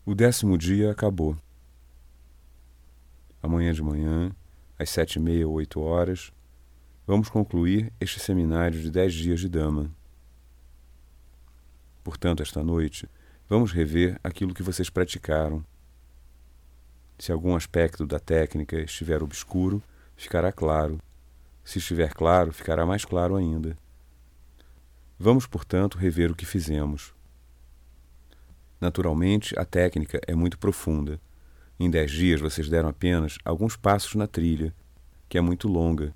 O 10º dia acabou. Amanhã de manhã, às 7h30 ou 8h, vamos concluir este seminário de 10 dias de Dhamma. Portanto, esta noite, vamos rever aquilo que vocês praticaram. Se algum aspecto da técnica estiver obscuro, ficará claro. Se estiver claro, ficará mais claro ainda. Vamos, portanto, rever o que fizemos. Naturalmente, a técnica é muito profunda. Em 10 dias, vocês deram apenas alguns passos na trilha, que é muito longa.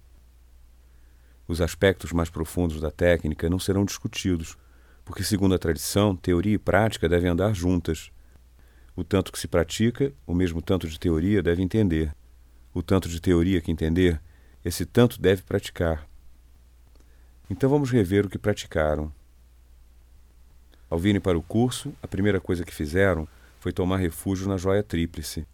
Os aspectos mais profundos da técnica não serão discutidos, porque, segundo a tradição, teoria e prática devem andar juntas. O tanto que se pratica, o mesmo tanto de teoria deve entender. O tanto de teoria que entender, esse tanto deve praticar. Então vamos rever o que praticaram. Ao virem para o curso, a primeira coisa que fizeram foi tomar refúgio na joia tríplice.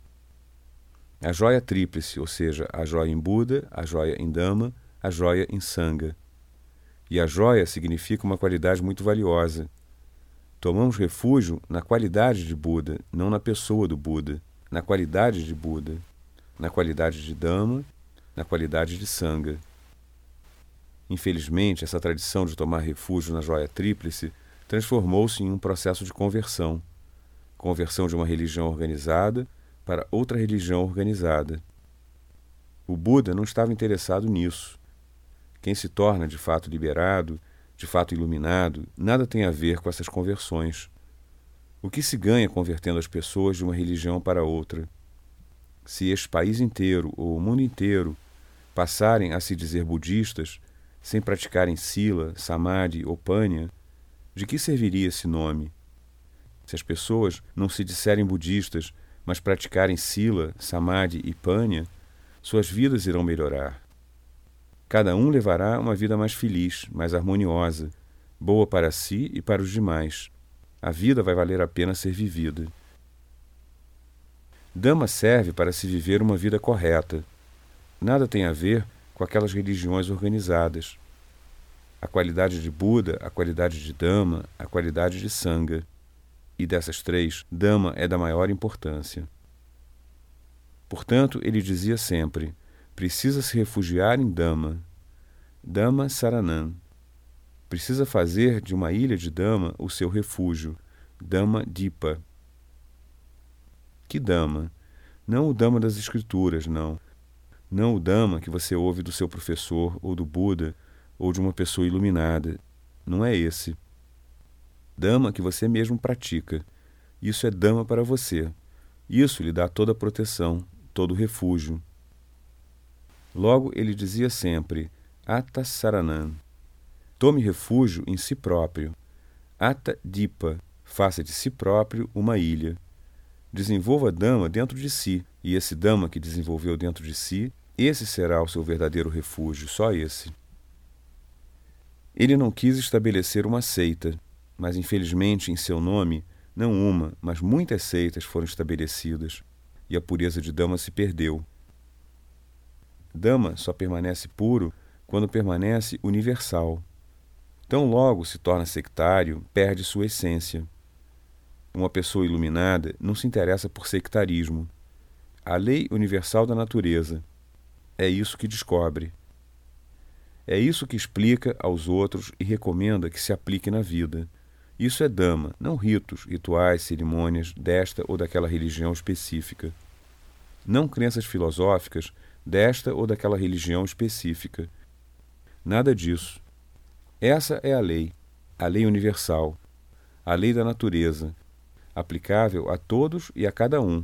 A joia tríplice, ou seja, a joia em Buda, a joia em Dhamma, a joia em Sangha. E a joia significa uma qualidade muito valiosa. Tomamos refúgio na qualidade de Buda, não na pessoa do Buda, na qualidade de Buda, na qualidade de Dhamma, na qualidade de Sangha. Infelizmente, essa tradição de tomar refúgio na joia tríplice transformou-se em um processo de conversão. Conversão de uma religião organizada para outra religião organizada. O Buda não estava interessado nisso. Quem se torna de fato liberado, de fato iluminado, nada tem a ver com essas conversões. O que se ganha convertendo as pessoas de uma religião para outra? Se este país inteiro ou o mundo inteiro passarem a se dizer budistas, sem praticarem sila, samadhi ou panya, de que serviria esse nome? Se as pessoas não se disserem budistas, mas praticarem sila, samadhi e panya, suas vidas irão melhorar. Cada um levará uma vida mais feliz, mais harmoniosa, boa para si e para os demais. A vida vai valer a pena ser vivida. Dhamma serve para se viver uma vida correta. Nada tem a ver com aquelas religiões organizadas. A qualidade de Buda, a qualidade de Dhamma, a qualidade de Sangha. E dessas três, Dhamma é da maior importância. Portanto, ele dizia sempre, precisa se refugiar em Dhamma. Dhamma Saranam. Precisa fazer de uma ilha de Dhamma o seu refúgio. Dhamma Dipa. Que Dhamma? Não o Dhamma das Escrituras, não. Não o Dhamma que você ouve do seu professor ou do Buda ou de uma pessoa iluminada. Não é esse. Dhamma que você mesmo pratica. Isso é Dhamma para você. Isso lhe dá toda a proteção, todo o refúgio. Logo, ele dizia sempre, Atta Saranam. Tome refúgio em si próprio. Atta Dipa. Faça de si próprio uma ilha. Desenvolva Dhamma dentro de si, e esse Dhamma que desenvolveu dentro de si, esse será o seu verdadeiro refúgio, só esse. Ele não quis estabelecer uma seita, mas infelizmente em seu nome, não uma, mas muitas seitas foram estabelecidas, e a pureza de Dhamma se perdeu. Dhamma só permanece puro quando permanece universal. Tão logo se torna sectário, perde sua essência. Uma pessoa iluminada não se interessa por sectarismo. A lei universal da natureza. É isso que descobre. É isso que explica aos outros e recomenda que se aplique na vida. Isso é Dhamma, não ritos, rituais, cerimônias desta ou daquela religião específica. Não crenças filosóficas desta ou daquela religião específica. Nada disso. Essa é a lei universal, a lei da natureza, aplicável a todos e a cada um.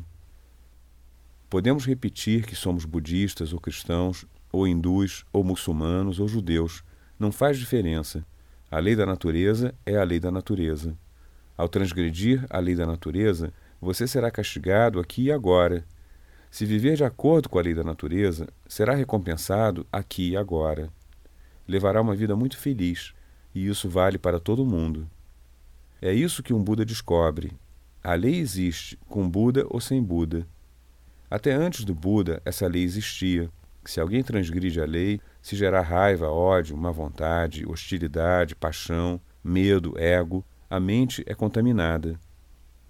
Podemos repetir que somos budistas ou cristãos, ou hindus, ou muçulmanos, ou judeus. Não faz diferença. A lei da natureza é a lei da natureza. Ao transgredir a lei da natureza, você será castigado aqui e agora. Se viver de acordo com a lei da natureza, será recompensado aqui e agora. Levará uma vida muito feliz, e isso vale para todo mundo. É isso que um Buda descobre. A lei existe, com Buda ou sem Buda. Até antes do Buda, essa lei existia. Se alguém transgride a lei, se gerar raiva, ódio, má vontade, hostilidade, paixão, medo, ego, a mente é contaminada.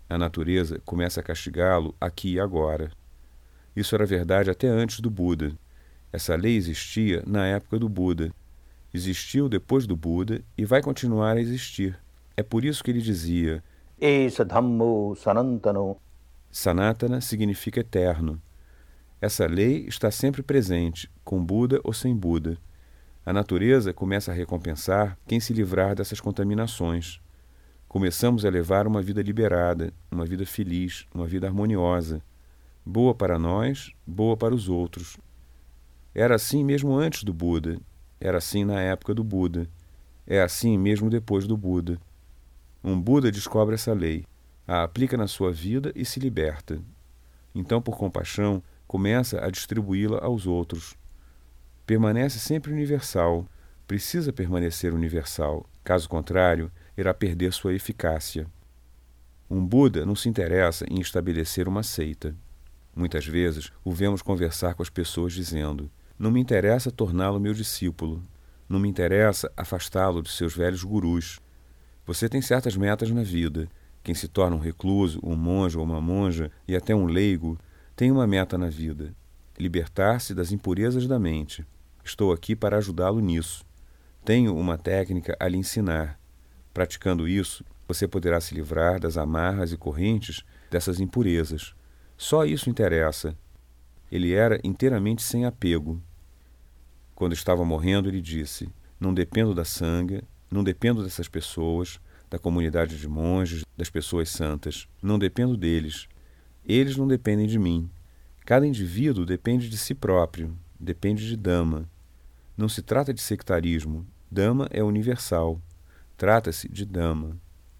A natureza começa a castigá-lo aqui e agora. Isso era verdade até antes do Buda. Essa lei existia na época do Buda. Existiu depois do Buda e vai continuar a existir. É por isso que ele dizia: Esa Dhammo Sanantano. Sanatana significa eterno. Essa lei está sempre presente, com Buda ou sem Buda. A natureza começa a recompensar quem se livrar dessas contaminações. Começamos a levar uma vida liberada, uma vida feliz, uma vida harmoniosa. Boa para nós, boa para os outros. Era assim mesmo antes do Buda. Era assim na época do Buda. É assim mesmo depois do Buda. Um Buda descobre essa lei, a aplica na sua vida e se liberta. Então, por compaixão, começa a distribuí-la aos outros. Permanece sempre universal, precisa permanecer universal, caso contrário, irá perder sua eficácia. Um Buda não se interessa em estabelecer uma seita. Muitas vezes o vemos conversar com as pessoas dizendo: não me interessa torná-lo meu discípulo, não me interessa afastá-lo de seus velhos gurus. Você tem certas metas na vida. Quem se torna um recluso, um monge ou uma monja e até um leigo tem uma meta na vida: libertar-se das impurezas da mente. Estou aqui para ajudá-lo nisso. Tenho uma técnica a lhe ensinar. Praticando isso, você poderá se livrar das amarras e correntes dessas impurezas. Só isso interessa. Ele era inteiramente sem apego. Quando estava morrendo, ele disse: não dependo da sanga, não dependo dessas pessoas, da comunidade de monges, das pessoas santas. Não dependo deles. Eles não dependem de mim. Cada indivíduo depende de si próprio, depende de Dhamma. Não se trata de sectarismo. Dhamma é universal. Trata-se de Dhamma.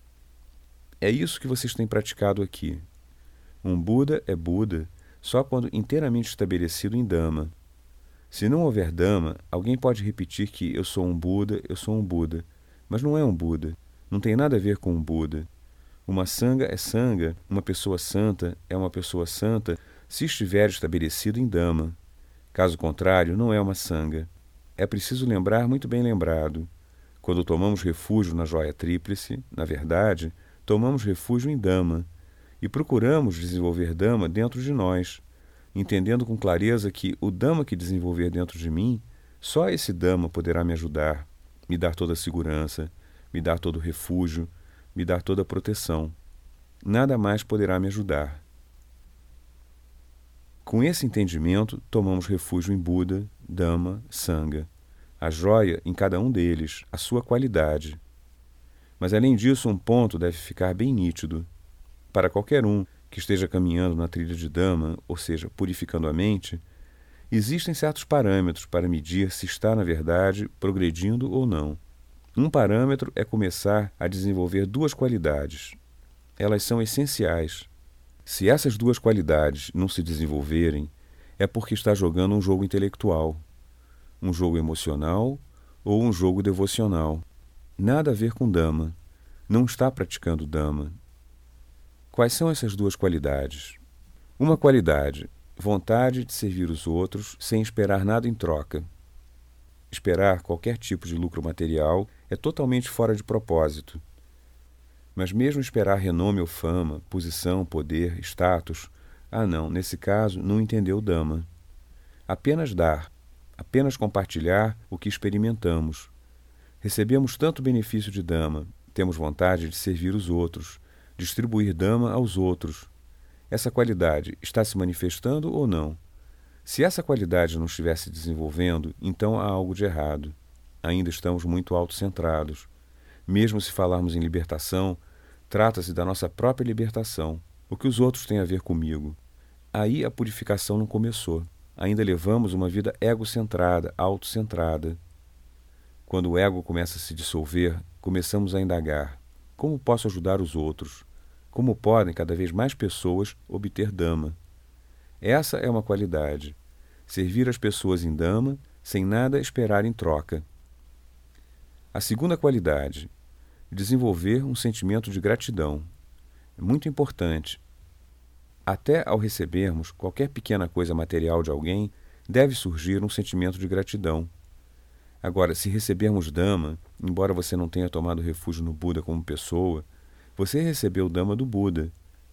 É isso que vocês têm praticado aqui. Um Buda é Buda só quando inteiramente estabelecido em Dhamma. Se não houver Dhamma, alguém pode repetir que eu sou um Buda, mas não é um Buda. Não tem nada a ver com um Buda. Uma sanga é sanga, uma pessoa santa é uma pessoa santa se estiver estabelecido em Dhamma. Caso contrário, não é uma sanga. É preciso lembrar muito bem lembrado. Quando tomamos refúgio na joia tríplice, na verdade, tomamos refúgio em Dhamma e procuramos desenvolver Dhamma dentro de nós, entendendo com clareza que o Dhamma que desenvolver dentro de mim, só esse Dhamma poderá me ajudar, me dar toda a segurança, me dar todo o refúgio, me dar toda a proteção. Nada mais poderá me ajudar. Com esse entendimento, tomamos refúgio em Buda, Dhamma, Sangha. A joia em cada um deles, a sua qualidade. Mas além disso, um ponto deve ficar bem nítido. Para qualquer um que esteja caminhando na trilha de Dhamma, ou seja, purificando a mente, existem certos parâmetros para medir se está, na verdade, progredindo ou não. Um parâmetro é começar a desenvolver duas qualidades. Elas são essenciais. Se essas duas qualidades não se desenvolverem, é porque está jogando um jogo intelectual, um jogo emocional ou um jogo devocional. Nada a ver com Dhamma. Não está praticando Dhamma. Quais são essas duas qualidades? Uma qualidade: vontade de servir os outros sem esperar nada em troca. Esperar qualquer tipo de lucro material é totalmente fora de propósito. Mas mesmo esperar renome ou fama, posição, poder, status, não, nesse caso não entendeu Dhamma. Apenas dar, apenas compartilhar o que experimentamos. Recebemos tanto benefício de Dhamma, temos vontade de servir os outros, distribuir Dhamma aos outros. Essa qualidade está se manifestando ou não? Se essa qualidade não estiver se desenvolvendo, então há algo de errado. Ainda estamos muito autocentrados. Mesmo se falarmos em libertação, trata-se da nossa própria libertação. O que os outros têm a ver comigo? Aí a purificação não começou. Ainda levamos uma vida egocentrada, autocentrada. Quando o ego começa a se dissolver, começamos a indagar: como posso ajudar os outros? Como podem cada vez mais pessoas obter Dhamma? Essa é uma qualidade. Servir as pessoas em Dhamma sem nada esperar em troca. A segunda qualidade: desenvolver um sentimento de gratidão. É muito importante. Até ao recebermos qualquer pequena coisa material de alguém, deve surgir um sentimento de gratidão. Agora, se recebermos Dhamma, embora você não tenha tomado refúgio no Buda como pessoa, você recebeu o Dhamma do Buda.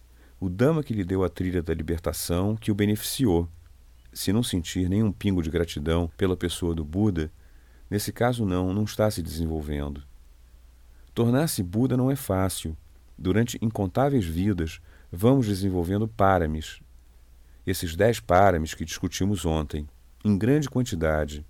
o Dhamma que lhe deu a trilha da libertação que o beneficiou. Se não sentir nenhum pingo de gratidão pela pessoa do Buda, nesse caso não está se desenvolvendo. Tornar-se Buda não é fácil. Durante incontáveis vidas, vamos desenvolvendo páramis. Esses 10 páramis que discutimos ontem, em grande quantidade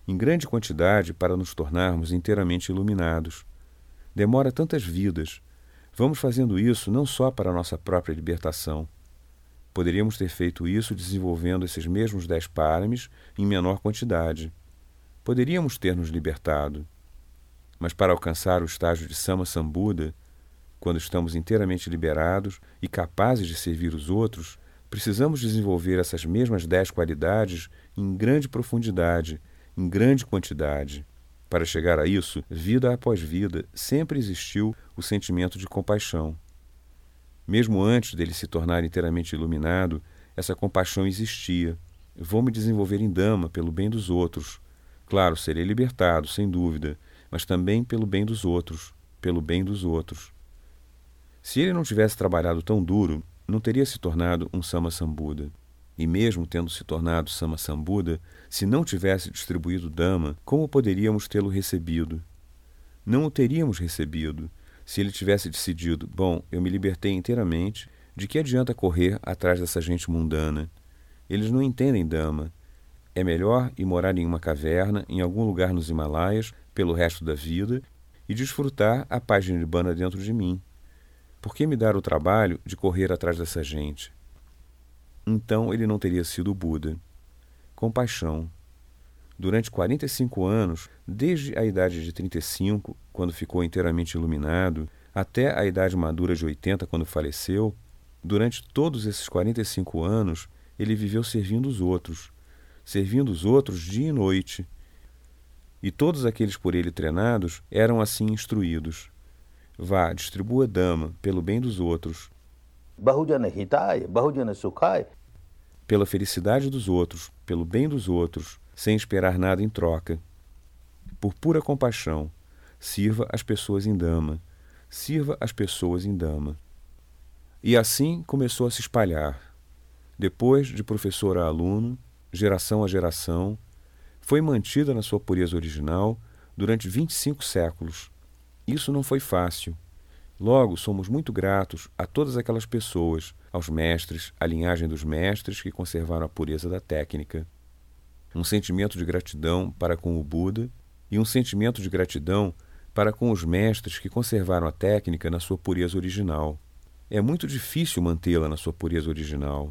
para nos tornarmos inteiramente iluminados. Demora tantas vidas. Vamos fazendo isso não só para a nossa própria libertação. Poderíamos ter feito isso desenvolvendo esses mesmos 10 páramis em menor quantidade. Poderíamos ter nos libertado. Mas para alcançar o estágio de Sammasambuddha, quando estamos inteiramente liberados e capazes de servir os outros, precisamos desenvolver essas mesmas 10 qualidades em grande profundidade, em grande quantidade. Para chegar a isso, vida após vida, sempre existiu o sentimento de compaixão. Mesmo antes dele se tornar inteiramente iluminado, essa compaixão existia. Vou me desenvolver em Dhamma pelo bem dos outros. Claro, serei libertado, sem dúvida, mas também pelo bem dos outros, pelo bem dos outros. Se ele não tivesse trabalhado tão duro, não teria se tornado um Sammasambuddha. E mesmo tendo se tornado Sammasambuddha, se não tivesse distribuído Dhamma, como poderíamos tê-lo recebido? Não o teríamos recebido. Se ele tivesse decidido, bom, eu me libertei inteiramente, de que adianta correr atrás dessa gente mundana? Eles não entendem Dhamma. É melhor ir morar em uma caverna, em algum lugar nos Himalaias, pelo resto da vida, e desfrutar a paz de Nibbana dentro de mim. Por que me dar o trabalho de correr atrás dessa gente? Então ele não teria sido Buda. Compaixão. Durante 45 anos, desde a idade de 35, quando ficou inteiramente iluminado, até a idade madura de 80, quando faleceu, durante todos esses 45 anos, ele viveu servindo os outros dia e noite. E todos aqueles por ele treinados eram assim instruídos. Vá, distribua Dhamma pelo bem dos outros, Bahujana Hitaya, Bahujana Sukhaya. pela felicidade dos outros, pelo bem dos outros, sem esperar nada em troca. Por pura compaixão, sirva as pessoas em Dhamma, sirva as pessoas em Dhamma. E assim começou a se espalhar. Depois, de professor a aluno, geração a geração, foi mantida na sua pureza original durante 25 séculos. Isso não foi fácil. Logo, somos muito gratos a todas aquelas pessoas, aos mestres, à linhagem dos mestres que conservaram a pureza da técnica. Um sentimento de gratidão para com o Buda e um sentimento de gratidão para com os mestres que conservaram a técnica na sua pureza original. É muito difícil mantê-la na sua pureza original.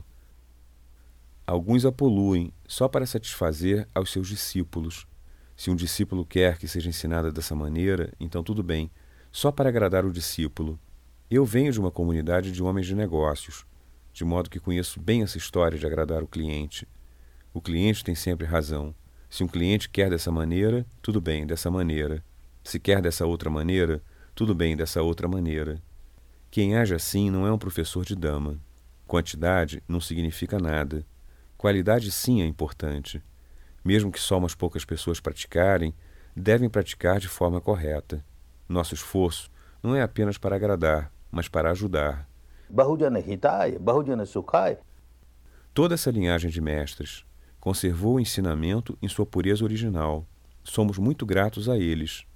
Alguns a poluem só para satisfazer aos seus discípulos. Se um discípulo quer que seja ensinada dessa maneira, então tudo bem, só para agradar o discípulo. Eu venho de uma comunidade de homens de negócios, de modo que conheço bem essa história de agradar o cliente. O cliente tem sempre razão. Se um cliente quer dessa maneira, tudo bem, dessa maneira. Se quer dessa outra maneira, tudo bem, dessa outra maneira. Quem age assim não é um professor de Dhamma. Quantidade não significa nada. Qualidade sim é importante. Mesmo que só umas poucas pessoas praticarem, devem praticar de forma correta. Nosso esforço não é apenas para agradar, mas para ajudar. Bahujana Hitaya, Bahujana Sukhaya. Toda essa linhagem de mestres conservou o ensinamento em sua pureza original. Somos muito gratos a eles.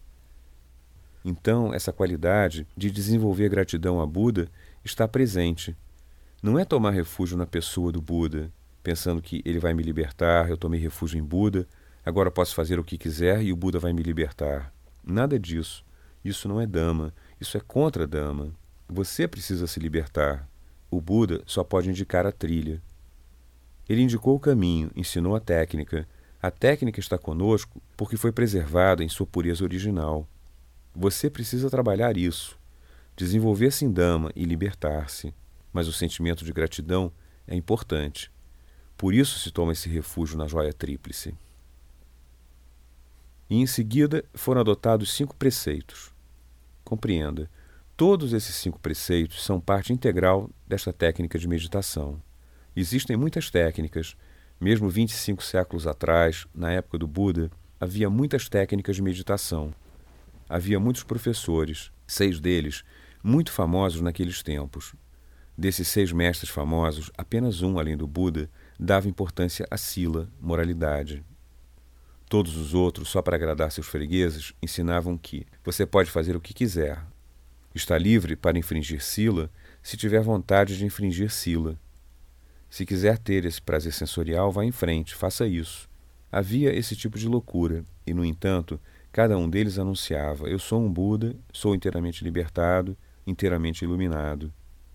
Então, essa qualidade de desenvolver gratidão a Buda está presente. Não é tomar refúgio na pessoa do Buda, pensando que ele vai me libertar, eu tomei refúgio em Buda, agora posso fazer o que quiser e o Buda vai me libertar. Nada disso. Isso não é Dhamma, isso é contra Dhamma. Você precisa se libertar. O Buda só pode indicar a trilha. Ele indicou o caminho, ensinou a técnica. A técnica está conosco porque foi preservada em sua pureza original. Você precisa trabalhar isso, desenvolver-se em Dhamma e libertar-se. Mas o sentimento de gratidão é importante. Por isso se toma esse refúgio na joia tríplice. E em seguida foram adotados 5 preceitos. Compreenda, todos esses 5 preceitos são parte integral desta técnica de meditação. Existem muitas técnicas. Mesmo 25 séculos atrás, na época do Buda, havia muitas técnicas de meditação. Havia muitos professores, 6 deles, muito famosos naqueles tempos. Desses 6 mestres famosos, apenas um, além do Buda, dava importância à sila, moralidade. Todos os outros, só para agradar seus fregueses, ensinavam que você pode fazer o que quiser. Está livre para infringir sila se tiver vontade de infringir sila. Se quiser ter esse prazer sensorial, vá em frente, faça isso. Havia esse tipo de loucura, e, no entanto, cada um deles anunciava: eu sou um Buda, sou inteiramente libertado, inteiramente iluminado.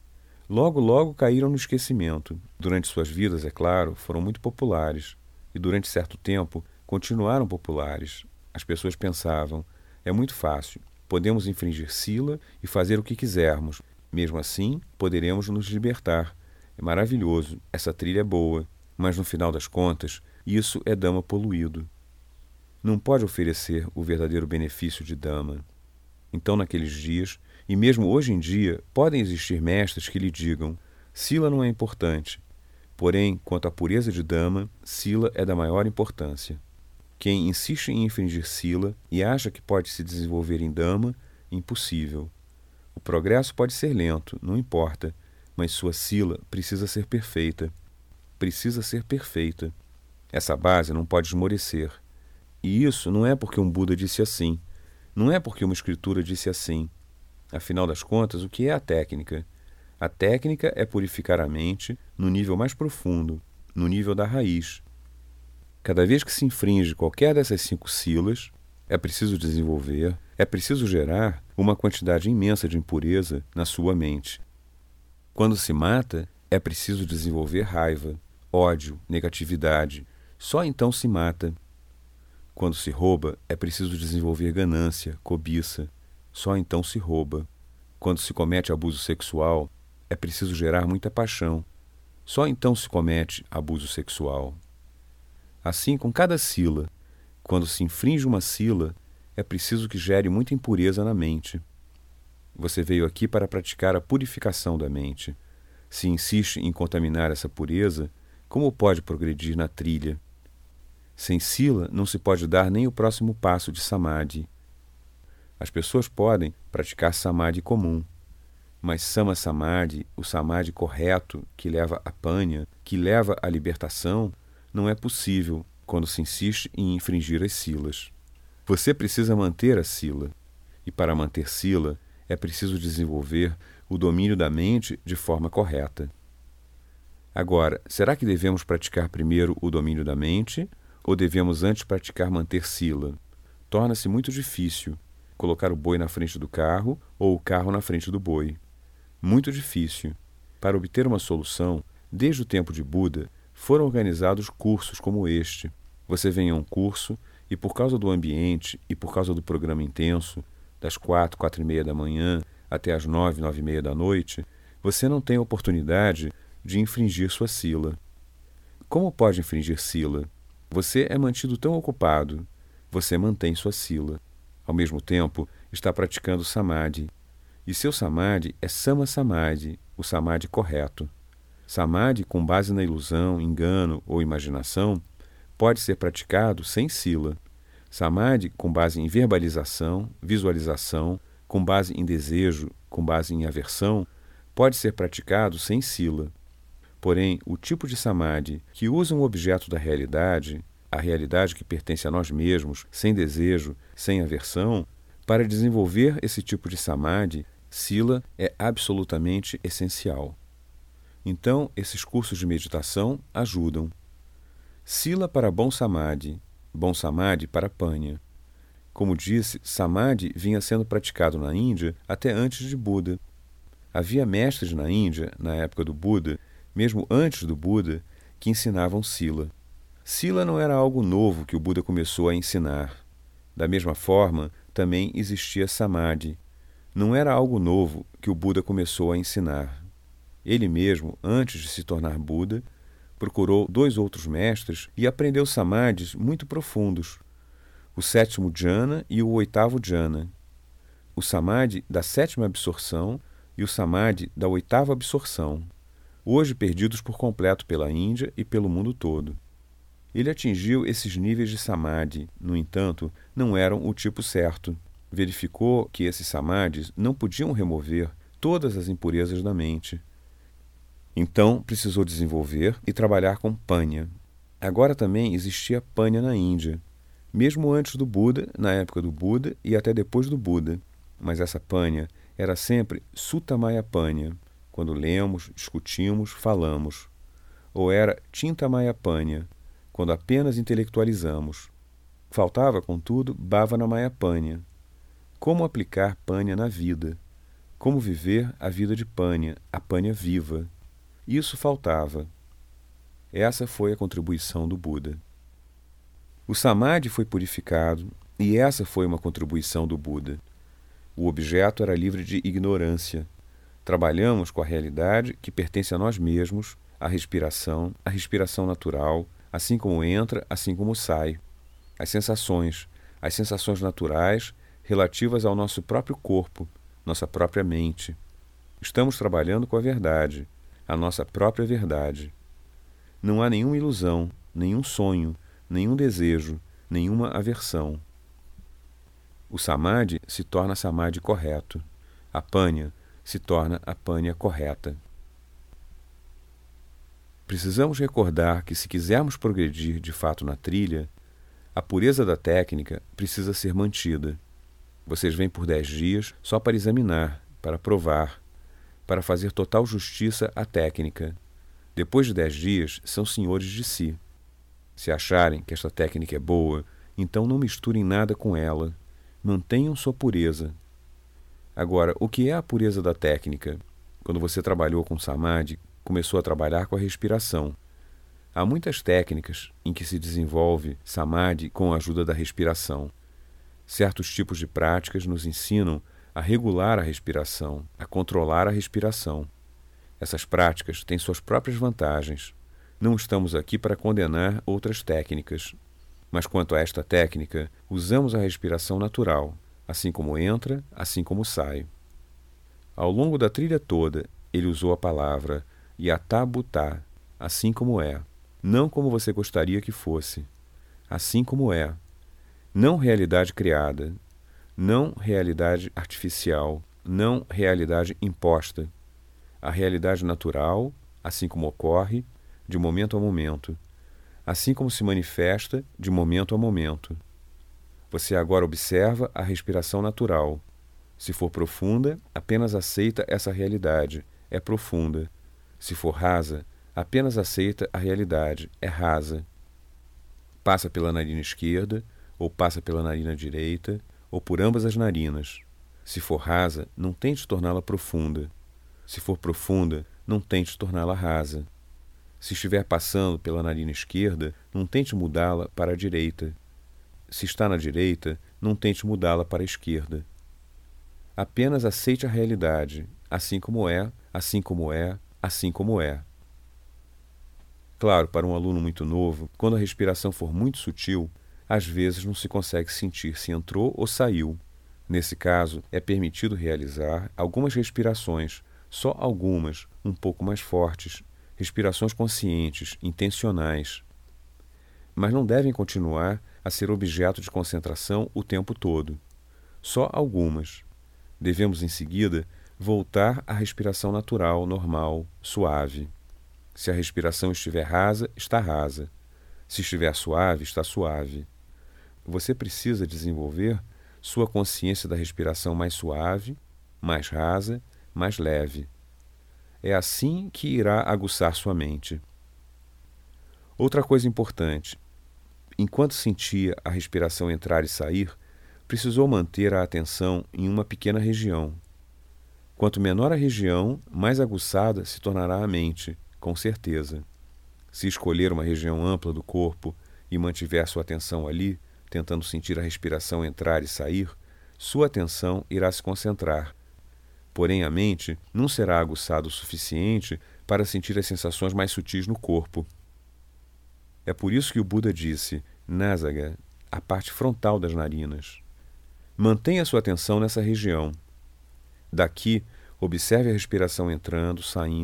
Logo, logo caíram no esquecimento. Durante suas vidas, é claro, foram muito populares, e durante certo tempo continuaram populares. As pessoas pensavam: é muito fácil, podemos infringir sila e fazer o que quisermos. Mesmo assim, poderemos nos libertar. É maravilhoso, essa trilha é boa, mas no final das contas, isso é Dhamma poluído. Não pode oferecer o verdadeiro benefício de Dhamma. Então, naqueles dias, e mesmo hoje em dia, podem existir mestres que lhe digam: sila não é importante. Porém, quanto à pureza de Dhamma, sila é da maior importância. Quem insiste em infringir sila e acha que pode se desenvolver em Dhamma, impossível. O progresso pode ser lento, não importa, mas sua sila precisa ser perfeita. Precisa ser perfeita. Essa base não pode esmorecer. E isso não é porque um Buda disse assim. Não é porque uma escritura disse assim. Afinal das contas, o que é a técnica? A técnica é purificar a mente no nível mais profundo, no nível da raiz. Cada vez que se infringe qualquer dessas 5 silas, é preciso desenvolver, é preciso gerar uma quantidade imensa de impureza na sua mente. Quando se mata, é preciso desenvolver raiva, ódio, negatividade. Só então se mata. Quando se rouba, é preciso desenvolver ganância, cobiça. Só então se rouba. Quando se comete abuso sexual, é preciso gerar muita paixão. Só então se comete abuso sexual. Assim com cada sila. Quando se infringe uma sila, é preciso que gere muita impureza na mente. Você veio aqui para praticar a purificação da mente. Se insiste em contaminar essa pureza, como pode progredir na trilha? Sem sila, não se pode dar nem o próximo passo de samadhi. As pessoas podem praticar samadhi comum, mas sama samadhi, o samadhi correto, que leva à panha, que leva à libertação, não é possível quando se insiste em infringir as silas. Você precisa manter a sila, e para manter sila, é preciso desenvolver o domínio da mente de forma correta. Agora, será que devemos praticar primeiro o domínio da mente ou devemos antes praticar manter sila? Torna-se muito difícil colocar o boi na frente do carro ou o carro na frente do boi. Muito difícil. Para obter uma solução, desde o tempo de Buda, foram organizados cursos como este. Você vem a um curso e, por causa do ambiente e por causa do programa intenso, das 4, 4:30 da manhã até as 9, 9:30 da noite, você não tem a oportunidade de infringir sua sila. Como pode infringir sila? Você é mantido tão ocupado. Você mantém sua sila. Ao mesmo tempo, está praticando samadhi. E seu samadhi é sama samadhi, o samadhi correto. Samadhi com base na ilusão, engano ou imaginação pode ser praticado sem sila. Samadhi com base em verbalização, visualização, com base em desejo, com base em aversão, pode ser praticado sem sila. Porém, o tipo de samadhi que usa um objeto da realidade, a realidade que pertence a nós mesmos, sem desejo, sem aversão, para desenvolver esse tipo de samadhi, sila é absolutamente essencial. Então, esses cursos de meditação ajudam. Sila para bom samadhi para panha. Como disse, samadhi vinha sendo praticado na Índia até antes de Buda. Havia mestres na Índia, na época do Buda, mesmo antes do Buda, que ensinavam sila. Sila não era algo novo que o Buda começou a ensinar. Da mesma forma, também existia samadhi. Não era algo novo que o Buda começou a ensinar. Ele mesmo, antes de se tornar Buda, procurou 2 outros mestres e aprendeu samadhis muito profundos, o 7º jhana e o 8º jhana, o samadhi da 7ª absorção e o samadhi da 8ª absorção, hoje perdidos por completo pela Índia e pelo mundo todo. Ele atingiu esses níveis de samadhi, no entanto, não eram o tipo certo. Verificou que esses samadhis não podiam remover todas as impurezas da mente. Então precisou desenvolver e trabalhar com Panya. Agora também existia Panya na Índia, mesmo antes do Buda, na época do Buda e até depois do Buda. Mas essa Panya era sempre Suttamaya Panya, quando lemos, discutimos, falamos. Ou era Chintamaya Panya, quando apenas intelectualizamos. Faltava, contudo, Bhavanamaya Panya. Como aplicar Panya na vida? Como viver a vida de Panya, a Panya viva? Isso faltava. Essa foi a contribuição do Buda. O Samadhi foi purificado e essa foi uma contribuição do Buda. O objeto era livre de ignorância. Trabalhamos com a realidade que pertence a nós mesmos, a respiração natural, assim como entra, assim como sai. As sensações naturais relativas ao nosso próprio corpo, nossa própria mente. Estamos trabalhando com a verdade, a nossa própria verdade. Não há nenhuma ilusão, nenhum sonho, nenhum desejo, nenhuma aversão. O Samadhi se torna Samadhi correto. A Panya se torna a Panya correta. Precisamos recordar que, se quisermos progredir de fato na trilha, a pureza da técnica precisa ser mantida. Vocês vêm por 10 dias só para examinar, para provar, para fazer total justiça à técnica. Depois de 10 dias, são senhores de si. Se acharem que esta técnica é boa, então não misturem nada com ela. Mantenham sua pureza. Agora, o que é a pureza da técnica? Quando você trabalhou com Samadhi, começou a trabalhar com a respiração. Há muitas técnicas em que se desenvolve Samadhi com a ajuda da respiração. Certos tipos de práticas nos ensinam a regular a respiração, a controlar a respiração. Essas práticas têm suas próprias vantagens. Não estamos aqui para condenar outras técnicas. Mas quanto a esta técnica, usamos a respiração natural, assim como entra, assim como sai. Ao longo da trilha toda, ele usou a palavra Yatha Bhuta, assim como é. Não como você gostaria que fosse. Assim como é. Não realidade criada. Não realidade artificial. Não realidade imposta. A realidade natural, assim como ocorre, de momento a momento. Assim como se manifesta, de momento a momento. Você agora observa a respiração natural. Se for profunda, apenas aceita essa realidade. É profunda. Se for rasa, apenas aceita a realidade, é rasa. Passa pela narina esquerda, ou passa pela narina direita, ou por ambas as narinas. Se for rasa, não tente torná-la profunda. Se for profunda, não tente torná-la rasa. Se estiver passando pela narina esquerda, não tente mudá-la para a direita. Se está na direita, não tente mudá-la para a esquerda. Apenas aceite a realidade, assim como é, assim como é, assim como é. Claro, para um aluno muito novo, quando a respiração for muito sutil, às vezes não se consegue sentir se entrou ou saiu. Nesse caso, é permitido realizar algumas respirações, só algumas, um pouco mais fortes, respirações conscientes, intencionais. Mas não devem continuar a ser objeto de concentração o tempo todo. Só algumas. Devemos, em seguida, voltar à respiração natural, normal, suave. Se a respiração estiver rasa, está rasa. Se estiver suave, está suave. Você precisa desenvolver sua consciência da respiração mais suave, mais rasa, mais leve. É assim que irá aguçar sua mente. Outra coisa importante. Enquanto sentia a respiração entrar e sair, precisou manter a atenção em uma pequena região. Quanto menor a região, mais aguçada se tornará a mente, com certeza. Se escolher uma região ampla do corpo e mantiver sua atenção ali, tentando sentir a respiração entrar e sair, sua atenção irá se concentrar. Porém, a mente não será aguçada o suficiente para sentir as sensações mais sutis no corpo. É por isso que o Buda disse, Nasaga, a parte frontal das narinas. Mantenha sua atenção nessa região. Daqui, observe a respiração entrando,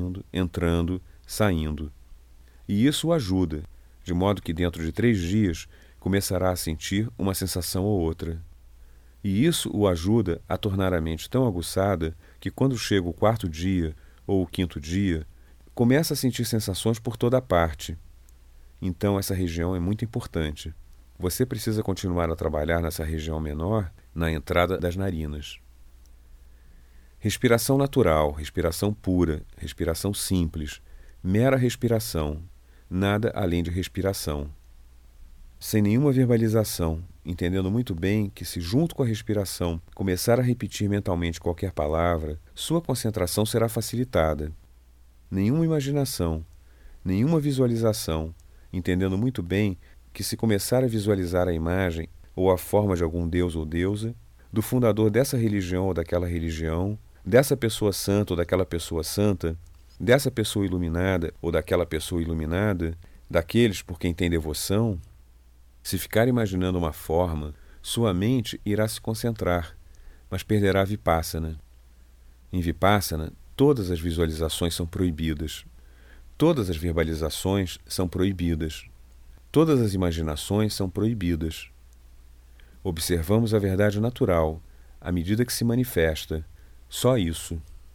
saindo. E isso o ajuda, de modo que dentro de 3 dias começará a sentir uma sensação ou outra. E isso o ajuda a tornar a mente tão aguçada que quando chega o 4º dia ou o 5º dia, começa a sentir sensações por toda a parte. Então essa região é muito importante. Você precisa continuar a trabalhar nessa região menor, na entrada das narinas. Respiração natural, respiração pura, respiração simples, mera respiração, nada além de respiração. Sem nenhuma verbalização, entendendo muito bem que se junto com a respiração começar a repetir mentalmente qualquer palavra, sua concentração será facilitada. Nenhuma imaginação, nenhuma visualização, entendendo muito bem que se começar a visualizar a imagem ou a forma de algum deus ou deusa, do fundador dessa religião ou daquela religião, dessa pessoa santa ou daquela pessoa santa, dessa pessoa iluminada ou daquela pessoa iluminada, daqueles por quem tem devoção, se ficar imaginando uma forma, sua mente irá se concentrar, mas perderá a vipassana. Em vipassana, todas as visualizações são proibidas. Todas as verbalizações são proibidas. Todas as imaginações são proibidas. Observamos a verdade natural, à medida que se manifesta. Só isso.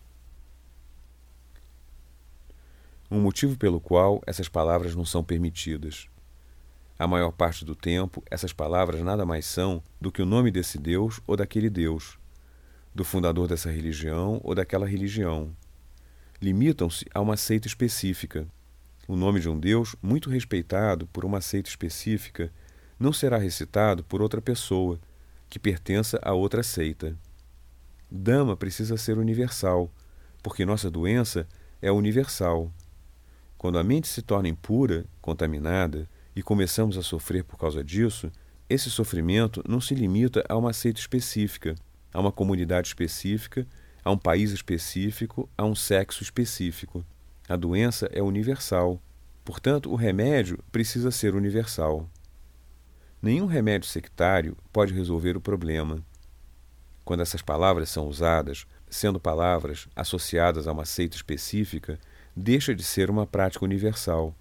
Um motivo pelo qual essas palavras não são permitidas. A maior parte do tempo, essas palavras nada mais são do que o nome desse Deus ou daquele Deus, do fundador dessa religião ou daquela religião. Limitam-se a uma seita específica. O nome de um Deus muito respeitado por uma seita específica não será recitado por outra pessoa que pertença a outra seita. Dhamma precisa ser universal, porque nossa doença é universal. Quando a mente se torna impura, contaminada, e começamos a sofrer por causa disso, esse sofrimento não se limita a uma seita específica, a uma comunidade específica, a um país específico, a um sexo específico. A doença é universal. Portanto, o remédio precisa ser universal. Nenhum remédio sectário pode resolver o problema. Quando essas palavras são usadas, sendo palavras associadas a uma seita específica, deixa de ser uma prática universal.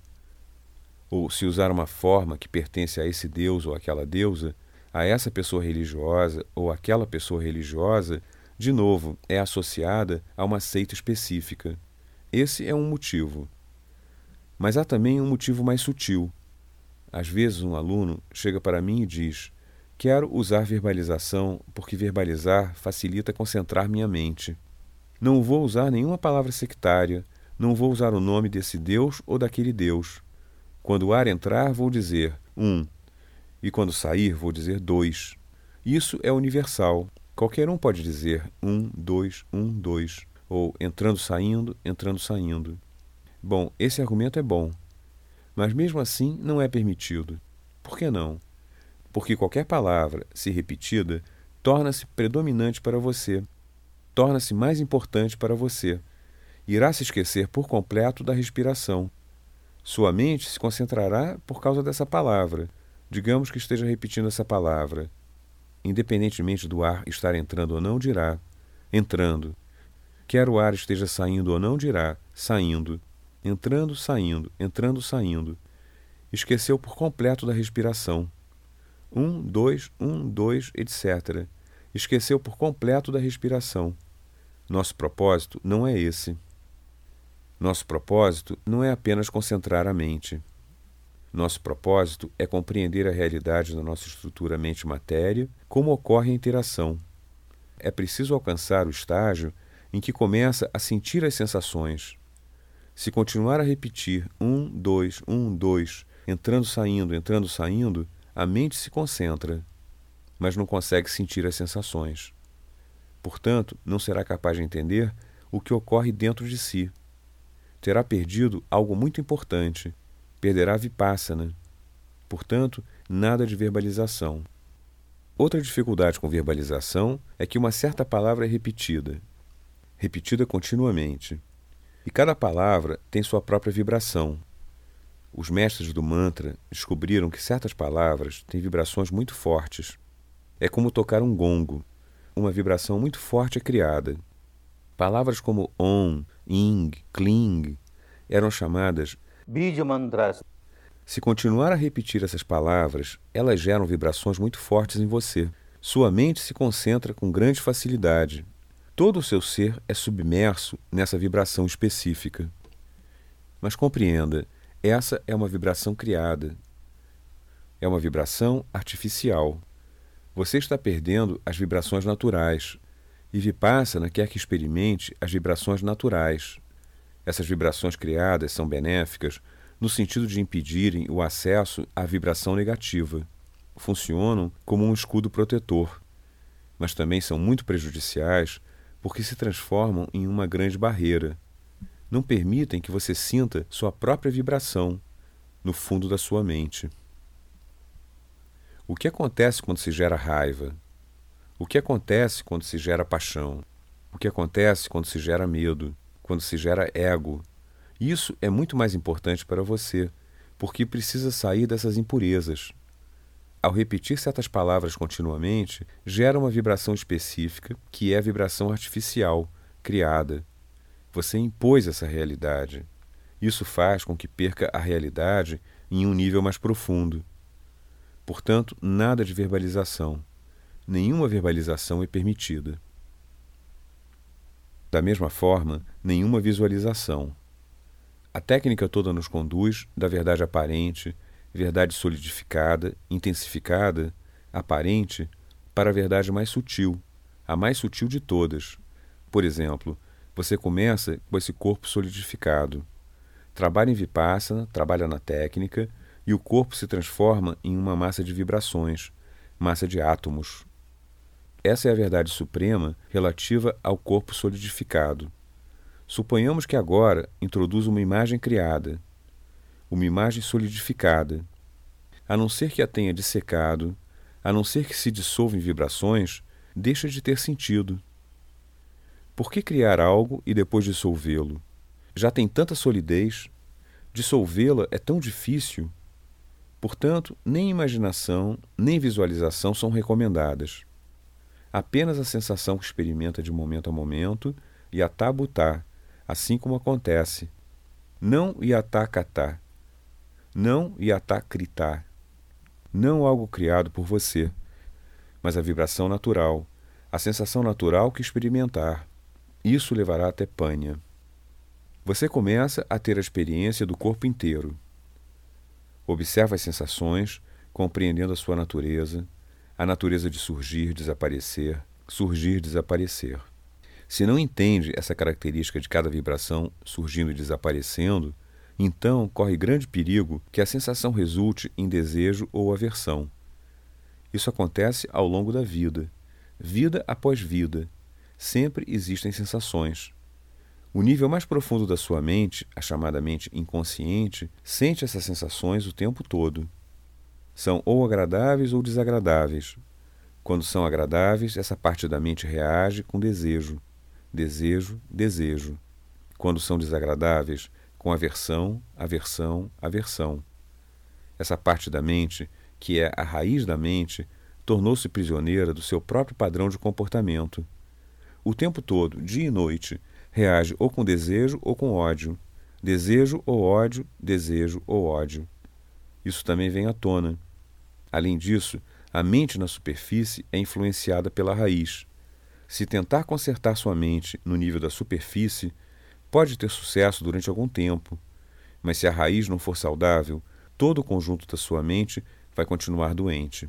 Ou, se usar uma forma que pertence a esse deus ou aquela deusa, a essa pessoa religiosa ou aquela pessoa religiosa, de novo, é associada a uma seita específica. Esse é um motivo. Mas há também um motivo mais sutil. Às vezes um aluno chega para mim e diz: quero usar verbalização porque verbalizar facilita concentrar minha mente. Não vou usar nenhuma palavra sectária, não vou usar o nome desse Deus ou daquele Deus. Quando o ar entrar, vou dizer 1, e quando sair, vou dizer 2. Isso é universal. Qualquer um pode dizer 1, 2, 1, 2, ou entrando, saindo, entrando, saindo. Bom, esse argumento é bom, mas mesmo assim não é permitido. Por que não? Porque qualquer palavra, se repetida, torna-se predominante para você, torna-se mais importante para você. Irá se esquecer por completo da respiração. Sua mente se concentrará por causa dessa palavra. Digamos que esteja repetindo essa palavra. Independentemente do ar estar entrando ou não, dirá entrando. Quer o ar esteja saindo ou não, dirá saindo. Entrando, saindo, entrando, saindo. Esqueceu por completo da respiração. 1, 2, 1, 2, etc. Esqueceu por completo da respiração. Nosso propósito não é esse. Nosso propósito não é apenas concentrar a mente. Nosso propósito é compreender a realidade da nossa estrutura mente-matéria, como ocorre a interação. É preciso alcançar o estágio em que começa a sentir as sensações. Se continuar a repetir 1, 2, 1, 2, entrando, saindo, a mente se concentra, mas não consegue sentir as sensações. Portanto, não será capaz de entender o que ocorre dentro de si. Terá perdido algo muito importante. Perderá a vipassana. Portanto, nada de verbalização. Outra dificuldade com verbalização é que uma certa palavra é repetida continuamente. E cada palavra tem sua própria vibração. Os mestres do mantra descobriram que certas palavras têm vibrações muito fortes. É como tocar um gongo. Uma vibração muito forte é criada. Palavras como Om, Ing, Kling eram chamadas Bija mantras. Se continuar a repetir essas palavras, elas geram vibrações muito fortes em você. Sua mente se concentra com grande facilidade. Todo o seu ser é submerso nessa vibração específica. Mas compreenda, essa é uma vibração criada. É uma vibração artificial. Você está perdendo as vibrações naturais. E Vipassana quer que experimente as vibrações naturais. Essas vibrações criadas são benéficas no sentido de impedirem o acesso à vibração negativa. Funcionam como um escudo protetor, mas também são muito prejudiciais porque se transformam em uma grande barreira. Não permitem que você sinta sua própria vibração no fundo da sua mente. O que acontece quando se gera raiva? O que acontece quando se gera paixão? O que acontece quando se gera medo? Quando se gera ego? Isso é muito mais importante para você, porque precisa sair dessas impurezas. Ao repetir certas palavras continuamente, gera uma vibração específica, que é a vibração artificial, criada. Você impôs essa realidade. Isso faz com que perca a realidade em um nível mais profundo. Portanto, nada de verbalização. Nenhuma verbalização é permitida. Da mesma forma, nenhuma visualização. A técnica toda nos conduz da verdade aparente, verdade solidificada, intensificada, aparente, para a verdade mais sutil, a mais sutil de todas. Por exemplo, você começa com esse corpo solidificado. Trabalha em Vipassana, trabalha na técnica, e o corpo se transforma em uma massa de vibrações, massa de átomos. Essa é a verdade suprema relativa ao corpo solidificado. Suponhamos que agora introduz uma imagem criada, uma imagem solidificada. A não ser que a tenha dissecado, a não ser que se dissolva em vibrações, deixa de ter sentido. Por que criar algo e depois dissolvê-lo? Já tem tanta solidez, dissolvê-la é tão difícil. Portanto, nem imaginação, nem visualização são recomendadas. Apenas a sensação que experimenta de momento a momento, yatā bhutā, assim como acontece. Não yatā katā, não yatā kritā, não algo criado por você, mas a vibração natural, a sensação natural que experimentar. Isso levará até panya. Você começa a ter a experiência do corpo inteiro. Observa as sensações, compreendendo a sua natureza, a natureza de surgir, desaparecer, surgir, desaparecer. Se não entende essa característica de cada vibração surgindo e desaparecendo, então corre grande perigo que a sensação resulte em desejo ou aversão. Isso acontece ao longo da vida, vida após vida. Sempre existem sensações. O nível mais profundo da sua mente, a chamada mente inconsciente, sente essas sensações o tempo todo. São ou agradáveis ou desagradáveis. Quando são agradáveis, essa parte da mente reage com desejo, desejo, desejo. Quando são desagradáveis, com aversão, aversão, aversão. Essa parte da mente, que é a raiz da mente, tornou-se prisioneira do seu próprio padrão de comportamento. O tempo todo, dia e noite, reage ou com desejo ou com ódio. Desejo ou ódio, desejo ou ódio. Isso também vem à tona. Além disso, a mente na superfície é influenciada pela raiz. Se tentar consertar sua mente no nível da superfície, pode ter sucesso durante algum tempo, mas se a raiz não for saudável, todo o conjunto da sua mente vai continuar doente.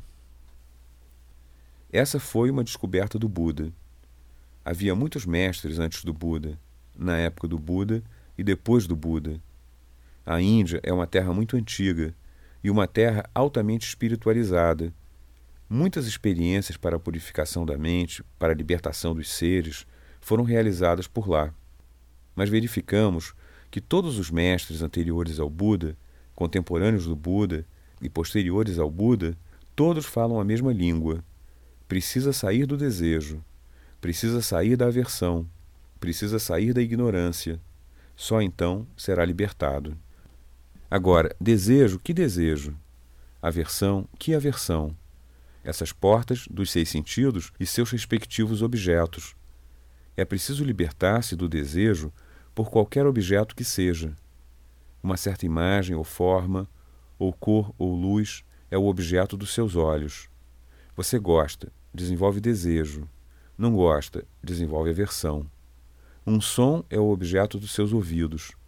Essa foi uma descoberta do Buda. Havia muitos mestres antes do Buda, na época do Buda e depois do Buda. A Índia é uma terra muito antiga e uma terra altamente espiritualizada. Muitas experiências para a purificação da mente, para a libertação dos seres, foram realizadas por lá. Mas verificamos que todos os mestres anteriores ao Buda, contemporâneos do Buda e posteriores ao Buda, todos falam a mesma língua. Precisa sair do desejo, precisa sair da aversão, precisa sair da ignorância. Só então será libertado. Agora, desejo, que desejo? Aversão, que aversão? Essas portas dos 6 sentidos e seus respectivos objetos. É preciso libertar-se do desejo por qualquer objeto que seja. Uma certa imagem ou forma, ou cor ou luz é o objeto dos seus olhos. Você gosta, desenvolve desejo. Não gosta, desenvolve aversão. Um som é o objeto dos seus ouvidos.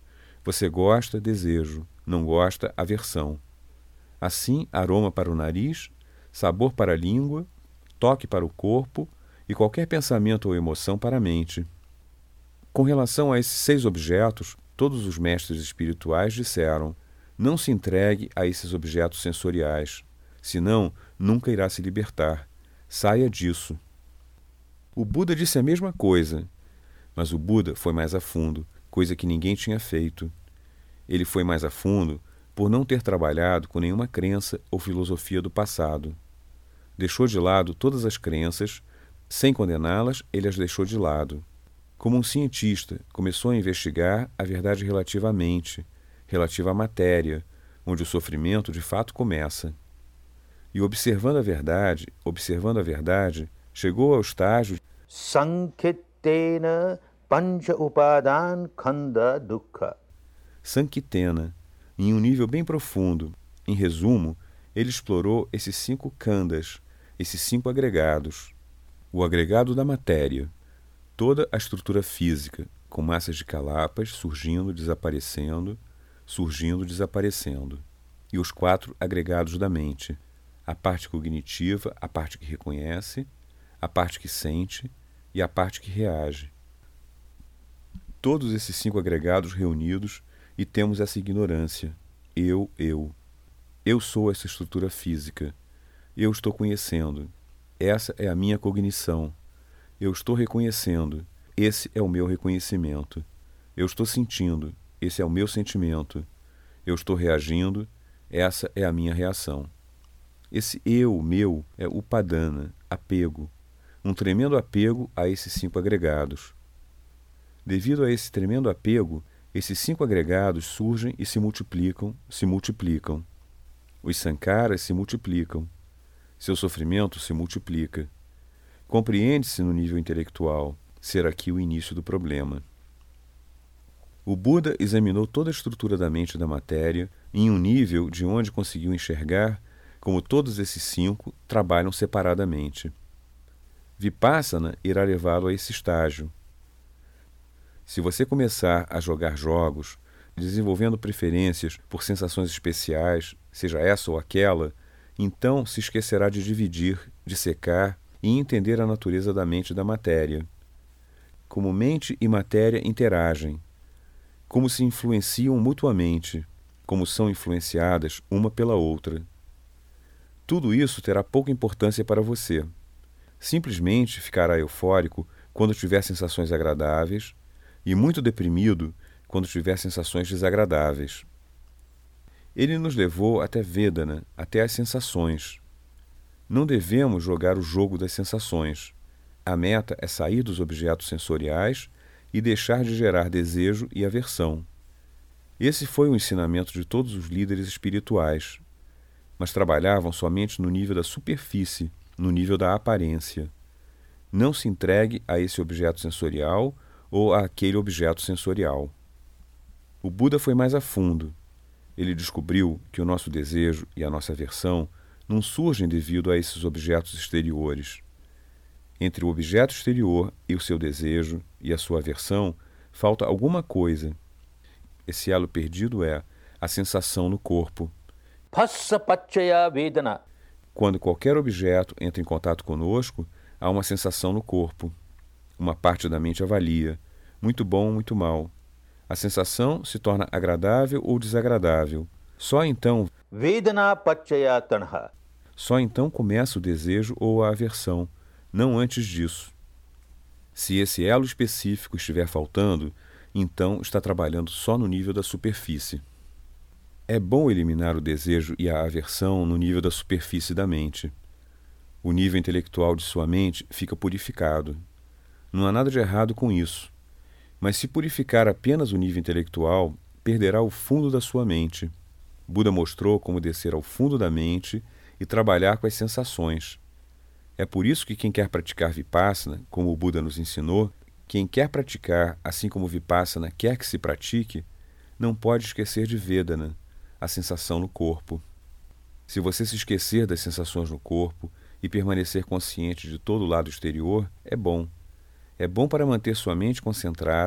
Você gosta, desejo. Não gosta, aversão. Assim, aroma para o nariz, sabor para a língua, toque para o corpo e qualquer pensamento ou emoção para a mente. Com relação a esses 6 objetos, todos os mestres espirituais disseram: não se entregue a esses objetos sensoriais, senão nunca irá se libertar. Saia disso. O Buda disse a mesma coisa, mas o Buda foi mais a fundo, coisa que ninguém tinha feito. Ele foi mais a fundo por não ter trabalhado com nenhuma crença ou filosofia do passado. Deixou de lado todas as crenças, sem condená-las, ele as deixou de lado. Como um cientista, começou a investigar a verdade relativa à mente, relativa à matéria, onde o sofrimento de fato começa. E observando a verdade, chegou ao estágio Sankitena pancha upadan khanda dukkha. Sankitena, em um nível bem profundo. Em resumo, ele explorou esses 5 khandas, esses 5 agregados. O agregado da matéria, toda a estrutura física, com massas de calapas surgindo, desaparecendo, e os 4 agregados da mente, a parte cognitiva, a parte que reconhece, a parte que sente e a parte que reage. Todos esses 5 agregados reunidos e temos essa ignorância. Eu. Eu sou essa estrutura física. Eu estou conhecendo. Essa é a minha cognição. Eu estou reconhecendo. Esse é o meu reconhecimento. Eu estou sentindo. Esse é o meu sentimento. Eu estou reagindo. Essa é a minha reação. Esse eu, meu, é upadana, apego. Um tremendo apego a esses 5 agregados. Devido a esse tremendo apego, esses 5 agregados surgem e se multiplicam. Os sankaras se multiplicam. Seu sofrimento se multiplica. Compreende-se no nível intelectual ser aqui o início do problema. O Buda examinou toda a estrutura da mente e da matéria em um nível de onde conseguiu enxergar como todos esses 5 trabalham separadamente. Vipassana irá levá-lo a esse estágio. Se você começar a jogar jogos, desenvolvendo preferências por sensações especiais, seja essa ou aquela, então se esquecerá de dividir, de secar e entender a natureza da mente e da matéria. Como mente e matéria interagem, como se influenciam mutuamente, como são influenciadas uma pela outra. Tudo isso terá pouca importância para você. Simplesmente ficará eufórico quando tiver sensações agradáveis e muito deprimido quando tiver sensações desagradáveis. Ele nos levou até Vedana, até as sensações. Não devemos jogar o jogo das sensações. A meta é sair dos objetos sensoriais e deixar de gerar desejo e aversão. Esse foi o ensinamento de todos os líderes espirituais, mas trabalhavam somente no nível da superfície, no nível da aparência. Não se entregue a esse objeto sensorial ou a aquele objeto sensorial. O Buda foi mais a fundo. Ele descobriu que o nosso desejo e a nossa aversão não surgem devido a esses objetos exteriores. Entre o objeto exterior e o seu desejo e a sua aversão, falta alguma coisa. Esse elo perdido é a sensação no corpo. Phassa paccaya vedana. Quando qualquer objeto entra em contato conosco, há uma sensação no corpo. Uma parte da mente avalia, muito bom, muito mal. A sensação se torna agradável ou desagradável. Só então Vedana paccaya tanha. Só então começa o desejo ou a aversão, não antes disso. Se esse elo específico estiver faltando, então está trabalhando só no nível da superfície. É bom eliminar o desejo e a aversão no nível da superfície da mente. O nível intelectual de sua mente fica purificado. Não há nada de errado com isso. Mas se purificar apenas o nível intelectual, perderá o fundo da sua mente. Buda mostrou como descer ao fundo da mente e trabalhar com as sensações. É por isso que quem quer praticar Vipassana, como o Buda nos ensinou, quem quer praticar assim como Vipassana quer que se pratique, não pode esquecer de Vedana, a sensação no corpo. Se você se esquecer das sensações no corpo e permanecer consciente de todo o lado exterior, é bom. É bom para manter sua mente concentrada,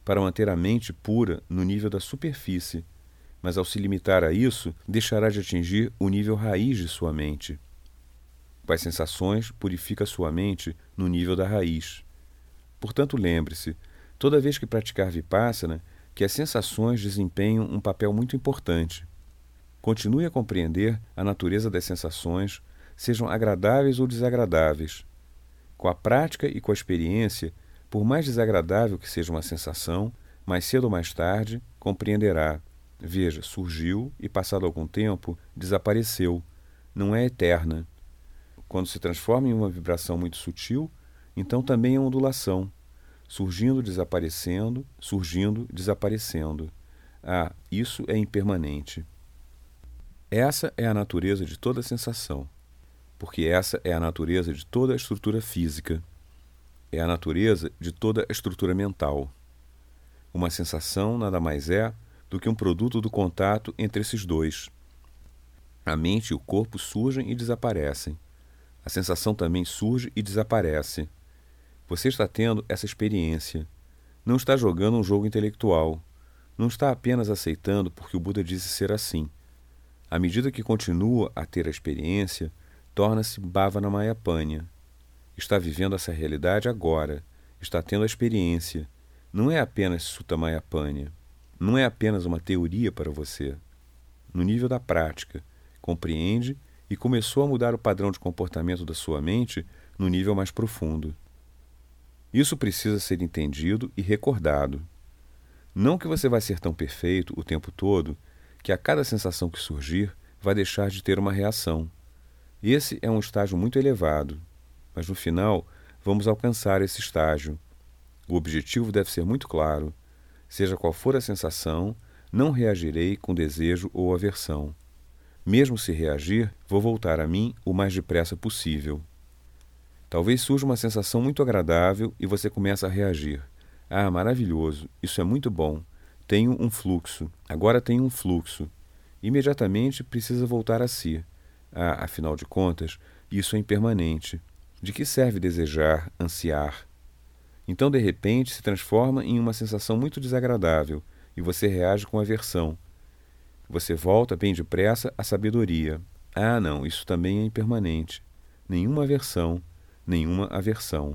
para manter a mente pura no nível da superfície, mas ao se limitar a isso, deixará de atingir o nível raiz de sua mente. Com as sensações, purifica sua mente no nível da raiz. Portanto, lembre-se, toda vez que praticar Vipassana, que as sensações desempenham um papel muito importante. Continue a compreender a natureza das sensações, sejam agradáveis ou desagradáveis. Com a prática e com a experiência, por mais desagradável que seja uma sensação, mais cedo ou mais tarde, compreenderá. Veja, surgiu e, passado algum tempo, desapareceu. Não é eterna. Quando se transforma em uma vibração muito sutil, então também é ondulação. Surgindo, desaparecendo, surgindo, desaparecendo. Ah, isso é impermanente. Essa é a natureza de toda sensação, porque essa é a natureza de toda a estrutura física. É a natureza de toda a estrutura mental. Uma sensação nada mais é do que um produto do contato entre esses dois. A mente e o corpo surgem e desaparecem. A sensação também surge e desaparece. Você está tendo essa experiência. Não está jogando um jogo intelectual. Não está apenas aceitando porque o Buda disse ser assim. À medida que continua a ter a experiência, torna-se Bhavanamayapanya. Está vivendo essa realidade agora. Está tendo a experiência. Não é apenas Sutamayapanya. Não é apenas uma teoria para você. No nível da prática, compreende e começou a mudar o padrão de comportamento da sua mente no nível mais profundo. Isso precisa ser entendido e recordado. Não que você vai ser tão perfeito o tempo todo que a cada sensação que surgir vai deixar de ter uma reação. Esse é um estágio muito elevado, mas no final vamos alcançar esse estágio. O objetivo deve ser muito claro. Seja qual for a sensação, não reagirei com desejo ou aversão. Mesmo se reagir, vou voltar a mim o mais depressa possível. Talvez surja uma sensação muito agradável e você começa a reagir. Ah, maravilhoso, isso é muito bom. Tenho um fluxo, agora tenho um fluxo. Imediatamente precisa voltar a si. Ah, afinal de contas, isso é impermanente. De que serve desejar, ansiar? Então, de repente, se transforma em uma sensação muito desagradável e você reage com aversão. Você volta bem depressa à sabedoria. Ah, não, isso também é impermanente. Nenhuma aversão, nenhuma aversão.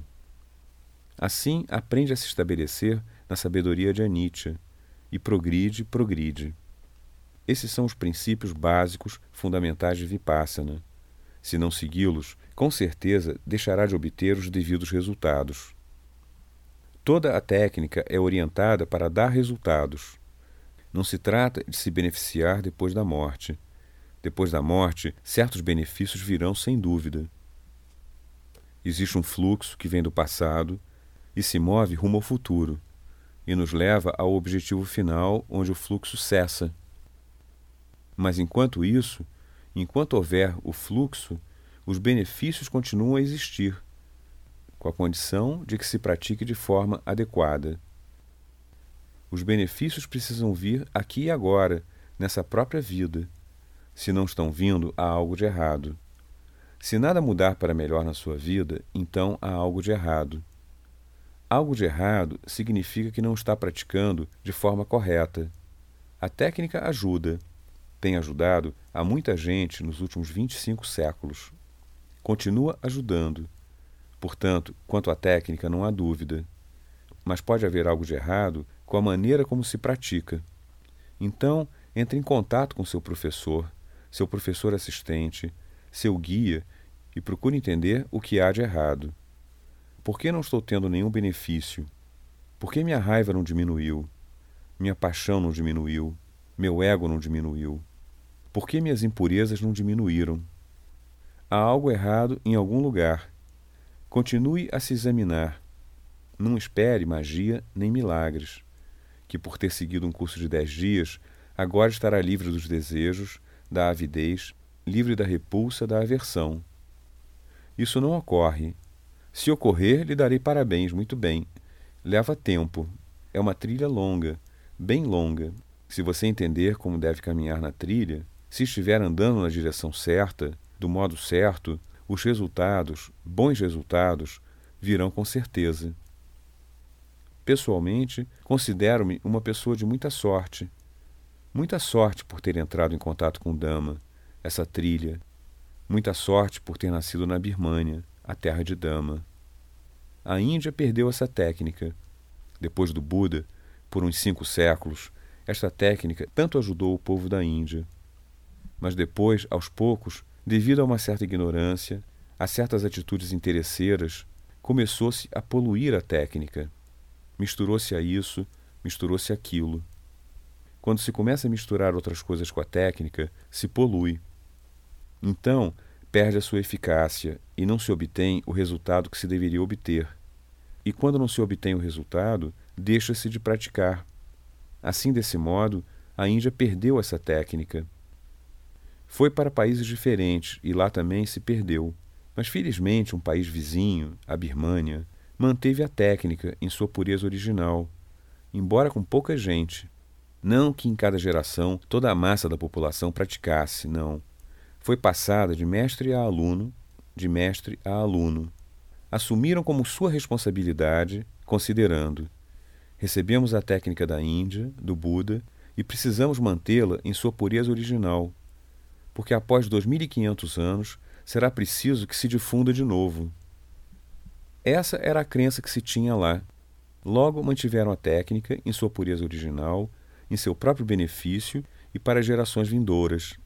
Assim, aprende a se estabelecer na sabedoria de Anicca e progride. Esses são os princípios básicos fundamentais de Vipassana. Se não segui-los, com certeza deixará de obter os devidos resultados. Toda a técnica é orientada para dar resultados. Não se trata de se beneficiar depois da morte. Depois da morte, certos benefícios virão sem dúvida. Existe um fluxo que vem do passado e se move rumo ao futuro, e nos leva ao objetivo final, onde o fluxo cessa. Mas enquanto isso, enquanto houver o fluxo, os benefícios continuam a existir, com a condição de que se pratique de forma adequada. Os benefícios precisam vir aqui e agora, nessa própria vida. Se não estão vindo, há algo de errado. Se nada mudar para melhor na sua vida, então há algo de errado. Algo de errado significa que não está praticando de forma correta. A técnica ajuda. Tem ajudado a muita gente nos últimos 25 séculos. Continua ajudando. Portanto, quanto à técnica, não há dúvida. Mas pode haver algo de errado com a maneira como se pratica. Então, entre em contato com seu professor assistente, seu guia e procure entender o que há de errado. Por que não estou tendo nenhum benefício? Por que minha raiva não diminuiu? Minha paixão não diminuiu? Meu ego não diminuiu? Por que minhas impurezas não diminuíram? Há algo errado em algum lugar. Continue a se examinar. Não espere magia nem milagres, que por ter seguido um curso de 10 dias, agora estará livre dos desejos, da avidez, livre da repulsa, da aversão. Isso não ocorre. Se ocorrer, lhe darei parabéns, muito bem. Leva tempo. É uma trilha longa, bem longa. Se você entender como deve caminhar na trilha, se estiver andando na direção certa, do modo certo, os resultados, bons resultados, virão com certeza. Pessoalmente, considero-me uma pessoa de muita sorte. Muita sorte por ter entrado em contato com Dhamma, essa trilha. Muita sorte por ter nascido na Birmânia, a terra de Dhamma. A Índia perdeu essa técnica. Depois do Buda, por uns 5 séculos, esta técnica tanto ajudou o povo da Índia. Mas depois, aos poucos, devido a uma certa ignorância, a certas atitudes interesseiras, começou-se a poluir a técnica. Misturou-se a isso, misturou-se aquilo. Quando se começa a misturar outras coisas com a técnica, se polui. Então, perde a sua eficácia e não se obtém o resultado que se deveria obter. E quando não se obtém o resultado, deixa-se de praticar. Assim, desse modo, a Índia perdeu essa técnica. Foi para países diferentes e lá também se perdeu. Mas, felizmente, um país vizinho, a Birmânia, manteve a técnica em sua pureza original, embora com pouca gente. Não que em cada geração toda a massa da população praticasse, não. Foi passada de mestre a aluno, de mestre a aluno. Assumiram como sua responsabilidade, considerando: recebemos a técnica da Índia, do Buda, e precisamos mantê-la em sua pureza original, porque após 2500 anos será preciso que se difunda de novo. Essa era a crença que se tinha lá. Logo mantiveram a técnica em sua pureza original, em seu próprio benefício e para gerações vindouras.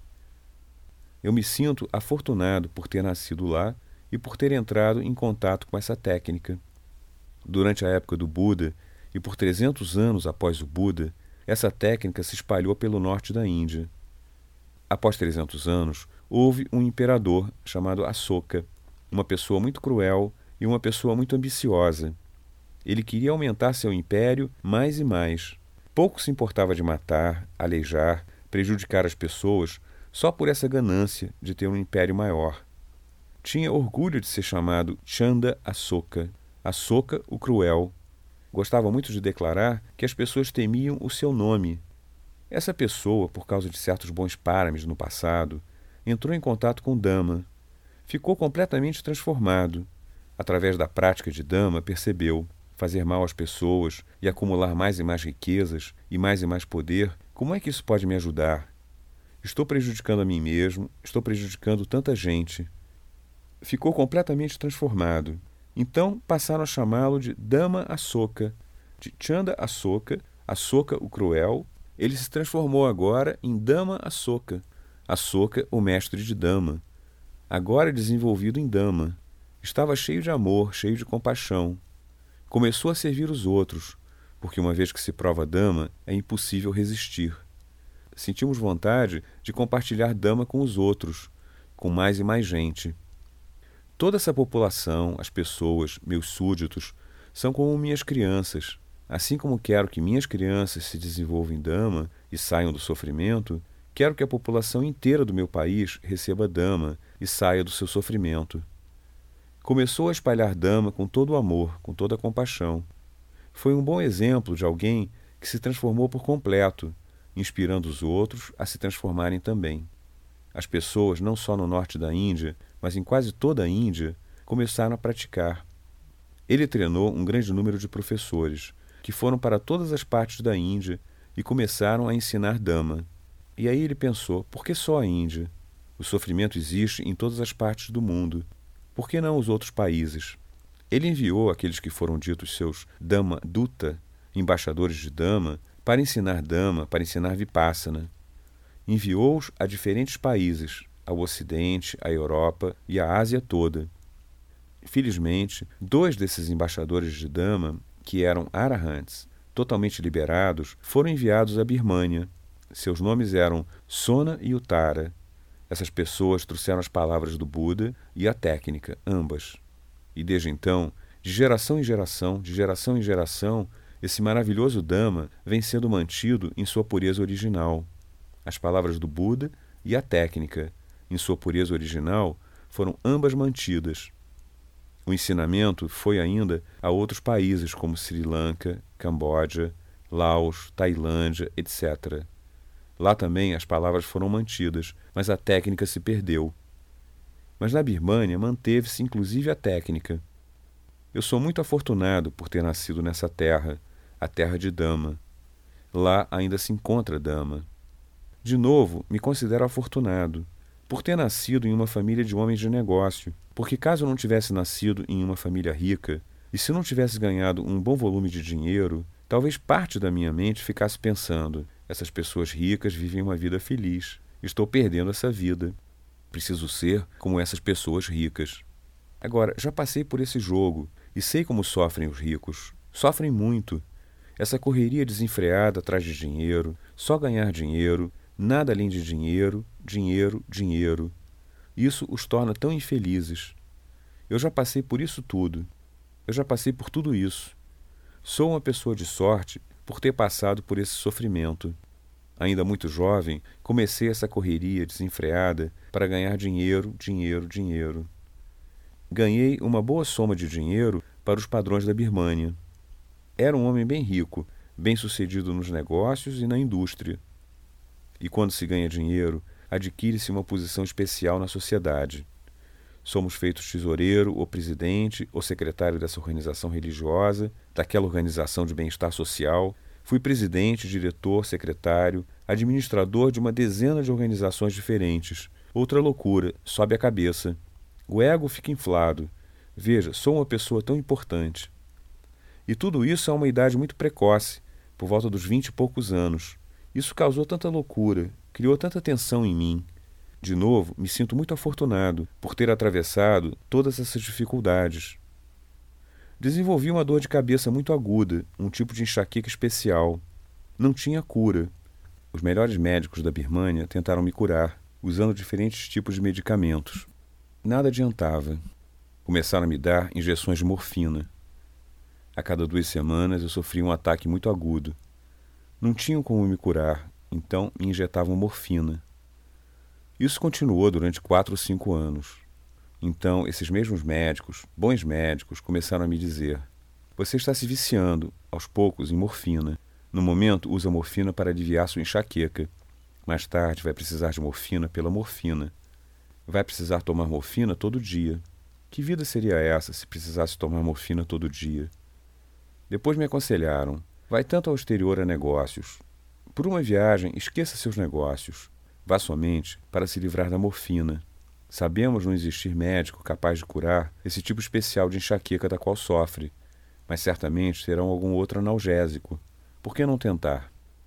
Eu me sinto afortunado por ter nascido lá e por ter entrado em contato com essa técnica. Durante a época do Buda, e por 300 anos após o Buda, essa técnica se espalhou pelo norte da Índia. Após 300 anos, houve um imperador chamado Asoka, uma pessoa muito cruel e uma pessoa muito ambiciosa. Ele queria aumentar seu império mais e mais. Pouco se importava de matar, aleijar, prejudicar as pessoas só por essa ganância de ter um império maior. Tinha orgulho de ser chamado Chanda Asoka, Asoka o Cruel. Gostava muito de declarar que as pessoas temiam o seu nome. Essa pessoa, por causa de certos bons parames no passado, entrou em contato com Dhamma. Ficou completamente transformado. Através da prática de Dhamma, percebeu: fazer mal às pessoas e acumular mais e mais riquezas e mais poder, como é que isso pode me ajudar? Estou prejudicando a mim mesmo, estou prejudicando tanta gente. Ficou completamente transformado. Então passaram a chamá-lo de Dhamma Asoka, de Chanda Asoka, Asoka o Cruel. Ele se transformou agora em Dhamma Asoka, Asoka o mestre de Dhamma. Agora desenvolvido em Dhamma. Estava cheio de amor, cheio de compaixão. Começou a servir os outros, porque uma vez que se prova Dhamma, é impossível resistir. Sentimos vontade de compartilhar Dhamma com os outros, com mais e mais gente. Toda essa população, as pessoas, meus súditos, são como minhas crianças. Assim como quero que minhas crianças se desenvolvam em Dhamma e saiam do sofrimento, quero que a população inteira do meu país receba Dhamma e saia do seu sofrimento. Começou a espalhar Dhamma com todo o amor, com toda a compaixão. Foi um bom exemplo de alguém que se transformou por completo, inspirando os outros a se transformarem também. As pessoas, não só no norte da Índia, mas em quase toda a Índia, começaram a praticar. Ele treinou um grande número de professores, que foram para todas as partes da Índia e começaram a ensinar Dhamma. E aí ele pensou: por que só a Índia? O sofrimento existe em todas as partes do mundo. Por que não os outros países? Ele enviou aqueles que foram ditos seus Dhamma Dutta, embaixadores de Dhamma, para ensinar Dhamma, para ensinar Vipassana. Enviou-os a diferentes países, ao Ocidente, à Europa e à Ásia toda. Felizmente, 2 desses embaixadores de Dhamma, que eram arahants, totalmente liberados, foram enviados à Birmânia. Seus nomes eram Sona e Uttara. Essas pessoas trouxeram as palavras do Buda e a técnica, ambas. E desde então, de geração em geração, esse maravilhoso Dhamma vem sendo mantido em sua pureza original. As palavras do Buda e a técnica, em sua pureza original, foram ambas mantidas. O ensinamento foi ainda a outros países como Sri Lanka, Camboja, Laos, Tailândia, etc. Lá também as palavras foram mantidas, mas a técnica se perdeu. Mas na Birmânia manteve-se inclusive a técnica. Eu sou muito afortunado por ter nascido nessa terra, a terra de Dhamma. Lá ainda se encontra Dhamma. De novo, me considero afortunado por ter nascido em uma família de homens de negócio, porque caso eu não tivesse nascido em uma família rica, e se não tivesse ganhado um bom volume de dinheiro, talvez parte da minha mente ficasse pensando: essas pessoas ricas vivem uma vida feliz, estou perdendo essa vida. Preciso ser como essas pessoas ricas. Agora, já passei por esse jogo e sei como sofrem os ricos. Sofrem muito. Essa correria desenfreada atrás de dinheiro, só ganhar dinheiro, nada além de dinheiro, dinheiro, dinheiro. Isso os torna tão infelizes. Eu já passei por isso tudo. Eu já passei por tudo isso. Sou uma pessoa de sorte por ter passado por esse sofrimento. Ainda muito jovem, comecei essa correria desenfreada para ganhar dinheiro, dinheiro, dinheiro. Ganhei uma boa soma de dinheiro para os padrões da Birmânia. Era um homem bem rico, bem-sucedido nos negócios e na indústria. E quando se ganha dinheiro, adquire-se uma posição especial na sociedade. Somos feitos tesoureiro, ou presidente, ou secretário dessa organização religiosa, daquela organização de bem-estar social. Fui presidente, diretor, secretário, administrador de uma dezena de organizações diferentes. Outra loucura, sobe a cabeça. O ego fica inflado. Veja, sou uma pessoa tão importante. E tudo isso a uma idade muito precoce, por volta dos 20 e poucos anos. Isso causou tanta loucura, criou tanta tensão em mim. De novo, me sinto muito afortunado por ter atravessado todas essas dificuldades. Desenvolvi uma dor de cabeça muito aguda, um tipo de enxaqueca especial. Não tinha cura. Os melhores médicos da Birmânia tentaram me curar, usando diferentes tipos de medicamentos. Nada adiantava. Começaram a me dar injeções de morfina. A cada 2 semanas eu sofria um ataque muito agudo. Não tinham como me curar, então me injetavam morfina. Isso continuou durante 4 ou 5 anos. Então, esses mesmos médicos, bons médicos, começaram a me dizer: você está se viciando, aos poucos, em morfina. No momento, usa morfina para aliviar sua enxaqueca. Mais tarde, vai precisar de morfina pela morfina. Vai precisar tomar morfina todo dia. Que vida seria essa se precisasse tomar morfina todo dia? Depois me aconselharam: vai tanto ao exterior a negócios. Por uma viagem, esqueça seus negócios. Vá somente para se livrar da morfina. Sabemos não existir médico capaz de curar esse tipo especial de enxaqueca da qual sofre, mas certamente terão algum outro analgésico. Por que não tentar?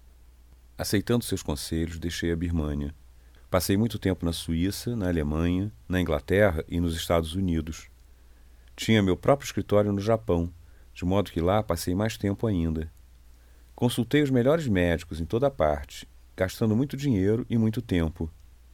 Aceitando seus conselhos, deixei a Birmânia. Passei muito tempo na Suíça, na Alemanha, na Inglaterra e nos Estados Unidos. Tinha meu próprio escritório no Japão, de modo que lá passei mais tempo ainda. Consultei os melhores médicos em toda parte, gastando muito dinheiro e muito tempo.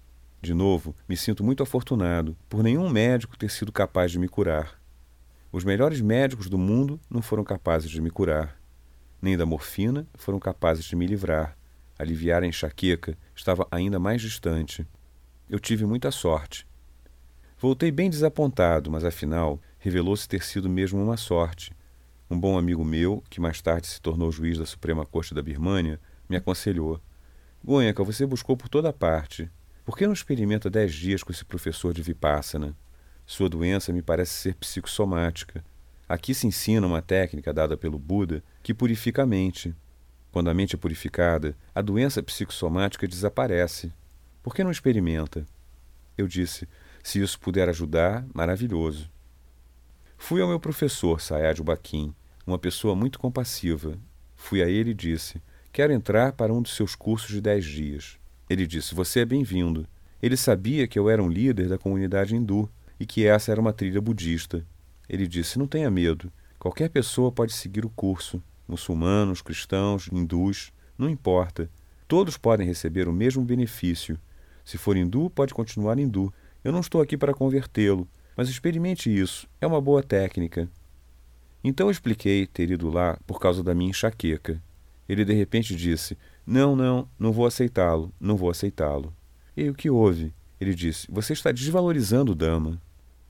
De novo, me sinto muito afortunado por nenhum médico ter sido capaz de me curar. Os melhores médicos do mundo não foram capazes de me curar. Nem da morfina foram capazes de me livrar. Aliviar a enxaqueca estava ainda mais distante. Eu tive muita sorte. Voltei bem desapontado, mas afinal revelou-se ter sido mesmo uma sorte. Um bom amigo meu, que mais tarde se tornou juiz da Suprema Corte da Birmânia, me aconselhou: Goenka, você buscou por toda parte. Por que não experimenta 10 dias com esse professor de Vipassana? Sua doença me parece ser psicossomática. Aqui se ensina uma técnica dada pelo Buda que purifica a mente. Quando a mente é purificada, a doença psicossomática desaparece. Por que não experimenta? Eu disse: se isso puder ajudar, maravilhoso. Fui ao meu professor, Sayadaw Bakin, uma pessoa muito compassiva. Fui a ele e disse: quero entrar para um dos seus cursos de 10 dias. Ele disse: você é bem-vindo. Ele sabia que eu era um líder da comunidade hindu e que essa era uma trilha budista. Ele disse: não tenha medo. Qualquer pessoa pode seguir o curso. Muçulmanos, cristãos, hindus, não importa. Todos podem receber o mesmo benefício. Se for hindu, pode continuar hindu. Eu não estou aqui para convertê-lo, mas experimente isso. É uma boa técnica. Então eu expliquei ter ido lá por causa da minha enxaqueca. Ele de repente disse: não vou aceitá-lo, não vou aceitá-lo. E o que houve? Ele disse: você está desvalorizando o Dhamma.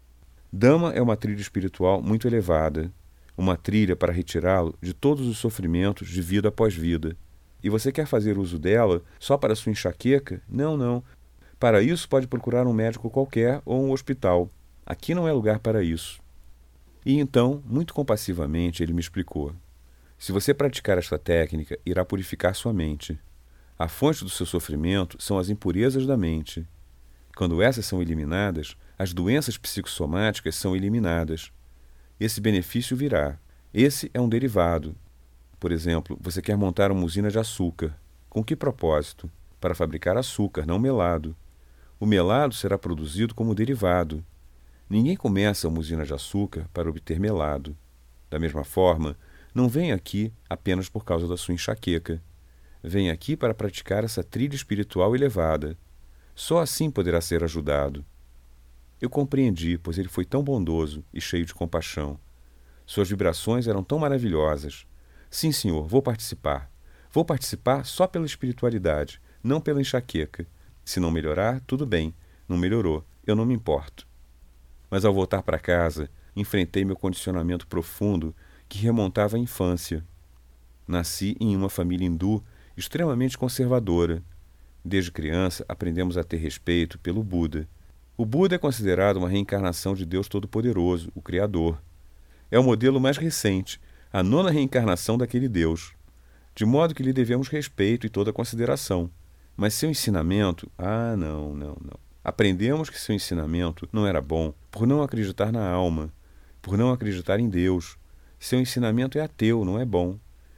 Dhamma é uma trilha espiritual muito elevada, uma trilha para retirá-lo de todos os sofrimentos de vida após vida. E você quer fazer uso dela só para sua enxaqueca? Não. Para isso pode procurar um médico qualquer ou um hospital. Aqui não é lugar para isso. E então, muito compassivamente, ele me explicou: Se você praticar esta técnica, irá purificar sua mente. A fonte do seu sofrimento são as impurezas da mente. Quando essas são eliminadas, as doenças psicossomáticas são eliminadas. Esse benefício virá. Esse é um derivado. Por exemplo, você quer montar uma usina de açúcar. Com que propósito? Para fabricar açúcar, não melado. O melado será produzido como derivado. Ninguém começa uma usina de açúcar para obter melado. Da mesma forma, não venha aqui apenas por causa da sua enxaqueca. Venha aqui para praticar essa trilha espiritual elevada. Só assim poderá ser ajudado. Eu compreendi, pois ele foi tão bondoso e cheio de compaixão. Suas vibrações eram tão maravilhosas. Sim, senhor, vou participar. Vou participar só pela espiritualidade, não pela enxaqueca. Se não melhorar, tudo bem. Não melhorou, eu não me importo. Mas ao voltar para casa, enfrentei meu condicionamento profundo que remontava à infância. Nasci em uma família hindu extremamente conservadora. Desde criança, aprendemos a ter respeito pelo Buda. O Buda é considerado uma reencarnação de Deus Todo-Poderoso, o Criador. É o modelo mais recente, a 9ª reencarnação daquele Deus. De modo que lhe devemos respeito e toda consideração. Mas seu ensinamento... não. Aprendemos que seu ensinamento não era bom por não acreditar na alma, por não acreditar em Deus. Seu ensinamento é ateu, não é bom.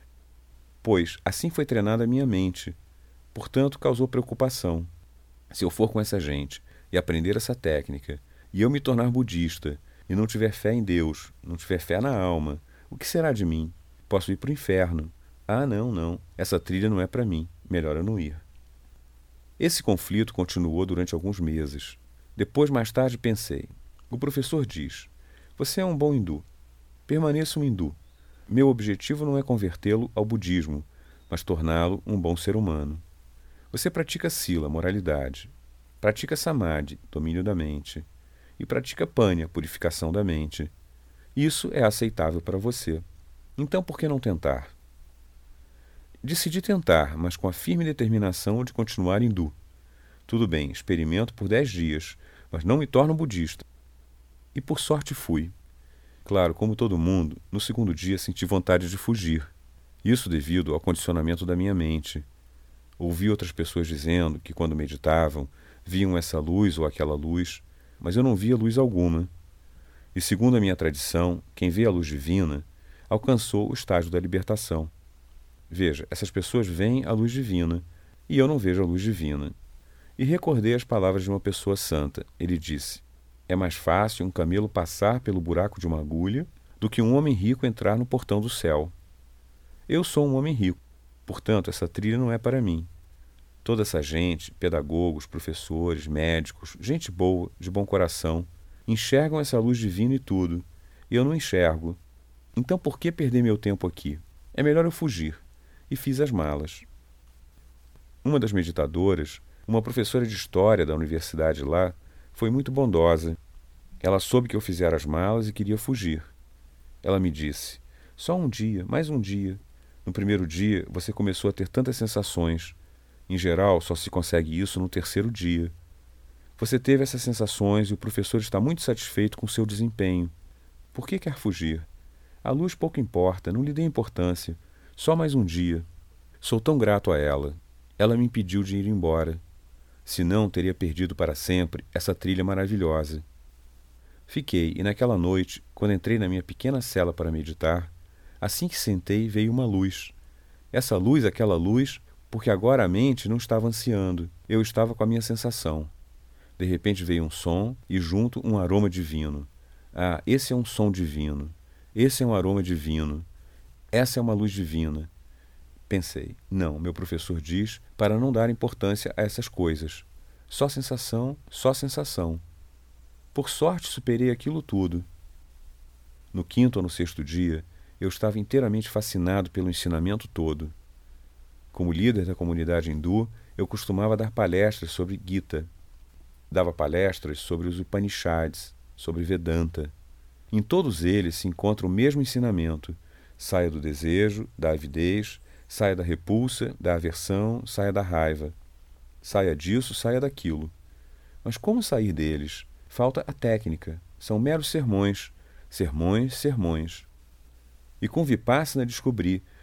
Pois assim foi treinada a minha mente. Portanto, causou preocupação. Se eu for com essa gente e aprender essa técnica, e eu me tornar budista, e não tiver fé em Deus, não tiver fé na alma, o que será de mim? Posso ir para o inferno. Não. Essa trilha não é para mim. Melhor eu não ir. Esse conflito continuou durante alguns meses. Depois, mais tarde, pensei. O professor diz, você é um bom hindu. Permaneça um hindu. Meu objetivo não é convertê-lo ao budismo, mas torná-lo um bom ser humano. Você pratica sila, moralidade. Pratica samadhi, domínio da mente. E pratica panya, purificação da mente. Isso é aceitável para você. Então, por que não tentar? Decidi tentar, mas com a firme determinação de continuar hindu. Tudo bem, experimento por 10 dias, mas não me torno budista. E por sorte fui. Claro, como todo mundo, no segundo dia senti vontade de fugir. Isso devido ao condicionamento da minha mente. Ouvi outras pessoas dizendo que, quando meditavam, viam essa luz ou aquela luz, mas eu não via luz alguma. E, segundo a minha tradição, quem vê a luz divina alcançou o estágio da libertação. Veja, essas pessoas veem a luz divina, e eu não vejo a luz divina. E recordei as palavras de uma pessoa santa. Ele disse, é mais fácil um camelo passar pelo buraco de uma agulha do que um homem rico entrar no portão do céu. Eu sou um homem rico, portanto, essa trilha não é para mim. Toda essa gente, pedagogos, professores, médicos, gente boa, de bom coração, enxergam essa luz divina e tudo, e eu não enxergo. Então por que perder meu tempo aqui? É melhor eu fugir. E fiz as malas. Uma das meditadoras, uma professora de história da universidade lá, foi muito bondosa. Ela soube que eu fizera as malas e queria fugir. Ela me disse, só um dia, mais um dia. No primeiro dia, você começou a ter tantas sensações. Em geral, só se consegue isso no terceiro dia. Você teve essas sensações e o professor está muito satisfeito com seu desempenho. Por que quer fugir? A luz pouco importa, não lhe dê importância. Só mais um dia. Sou tão grato a ela. Ela me impediu de ir embora. Senão, teria perdido para sempre essa trilha maravilhosa. Fiquei, e naquela noite, quando entrei na minha pequena cela para meditar, assim que sentei, veio uma luz. Essa luz, aquela luz, porque agora a mente não estava ansiando. Eu estava com a minha sensação. De repente veio um som e junto um aroma divino. Esse é um som divino. Esse é um aroma divino. Essa é uma luz divina. Pensei, não, meu professor diz para não dar importância a essas coisas. Só sensação, só sensação. Por sorte, superei aquilo tudo. No 5º ou no 6º dia, eu estava inteiramente fascinado pelo ensinamento todo. Como líder da comunidade hindu, eu costumava dar palestras sobre Gita. Dava palestras sobre os Upanishads, sobre Vedanta. Em todos eles se encontra o mesmo ensinamento. Saia do desejo, da avidez, saia da repulsa, da aversão, saia da raiva. Saia disso, saia daquilo. Mas como sair deles? Falta a técnica. São meros sermões. Sermões, sermões. E com Vipassana descobri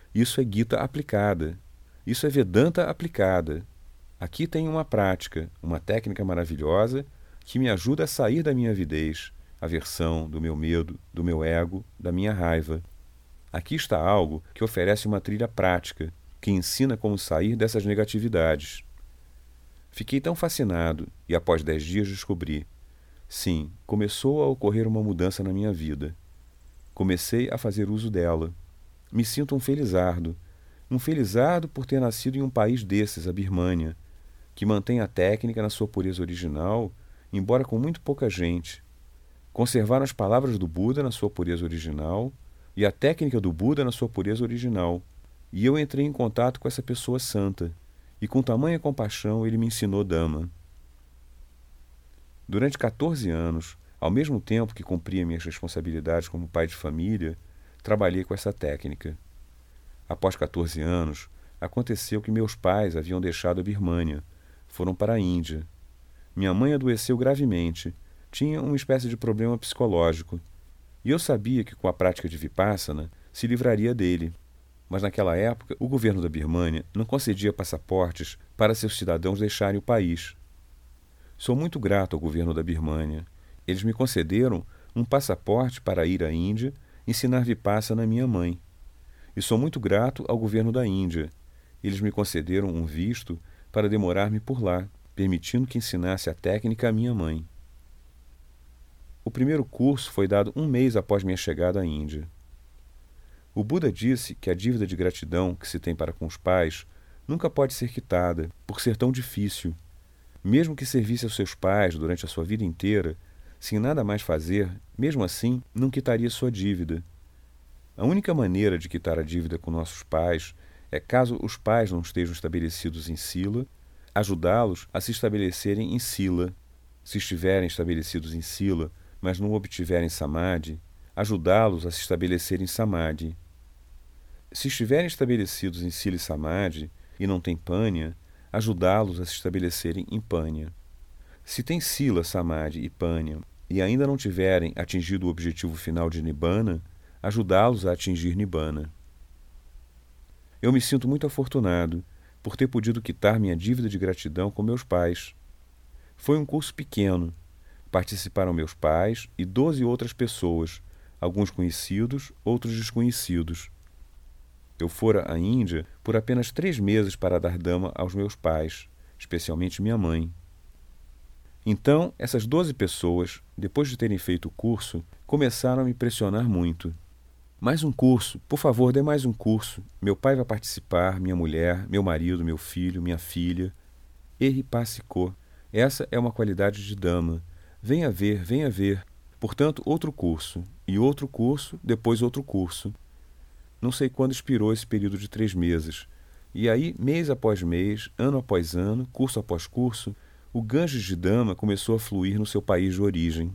Isso é Gita aplicada. Isso é Vedanta aplicada. Aqui tem uma prática, uma técnica maravilhosa que me ajuda a sair da minha avidez, aversão, do meu medo, do meu ego, da minha raiva. Aqui está algo que oferece uma trilha prática, que ensina como sair dessas negatividades. Fiquei tão fascinado e após 10 dias descobri. Sim, começou a ocorrer uma mudança na minha vida. Comecei a fazer uso dela. Me sinto um felizardo por ter nascido em um país desses, a Birmânia, que mantém a técnica na sua pureza original, embora com muito pouca gente. Conservaram as palavras do Buda na sua pureza original e a técnica do Buda na sua pureza original. E eu entrei em contato com essa pessoa santa, e com tamanha compaixão ele me ensinou Dhamma. Durante 14 anos, ao mesmo tempo que cumpria minhas responsabilidades como pai de família, trabalhei com essa técnica. Após 14 anos, aconteceu que meus pais haviam deixado a Birmânia, foram para a Índia. Minha mãe adoeceu gravemente, tinha uma espécie de problema psicológico, e eu sabia que com a prática de Vipassana se livraria dele. Mas naquela época, o governo da Birmânia não concedia passaportes para seus cidadãos deixarem o país. Sou muito grato ao governo da Birmânia. Eles me concederam um passaporte para ir à Índia ensinar Vipassana à minha mãe. E sou muito grato ao governo da Índia. Eles me concederam um visto para demorar-me por lá, permitindo que ensinasse a técnica à minha mãe. O primeiro curso foi dado 1 mês após minha chegada à Índia. O Buda disse que a dívida de gratidão que se tem para com os pais nunca pode ser quitada, por ser tão difícil. Mesmo que servisse aos seus pais durante a sua vida inteira, sem nada mais fazer, mesmo assim, não quitaria sua dívida. A única maneira de quitar a dívida com nossos pais é, caso os pais não estejam estabelecidos em Sila, ajudá-los a se estabelecerem em Sila. Se estiverem estabelecidos em Sila, mas não obtiverem Samadhi, ajudá-los a se estabelecerem em Samadhi. Se estiverem estabelecidos em Sila e Samadhi e não têm Panya, ajudá-los a se estabelecerem em Panya. Se têm Sila, Samadhi e Panya e ainda não tiverem atingido o objetivo final de Nibbana, ajudá-los a atingir Nibbana. Eu me sinto muito afortunado por ter podido quitar minha dívida de gratidão com meus pais. Foi um curso pequeno. Participaram meus pais e 12 outras pessoas, alguns conhecidos, outros desconhecidos. Eu fora à Índia por apenas 3 meses para dar Dhamma aos meus pais, especialmente minha mãe. Então, essas 12 pessoas, depois de terem feito o curso, começaram a me pressionar muito. Mais um curso, por favor, dê mais um curso. Meu pai vai participar, minha mulher, meu marido, meu filho, minha filha. Eripassiko. Essa é uma qualidade de Dhamma. Venha ver, venha ver. Portanto, outro curso, e outro curso, depois outro curso. Não sei quando expirou esse período de 3 meses. E aí, mês após mês, ano após ano, curso após curso, o Ganges de Dhamma começou a fluir no seu país de origem.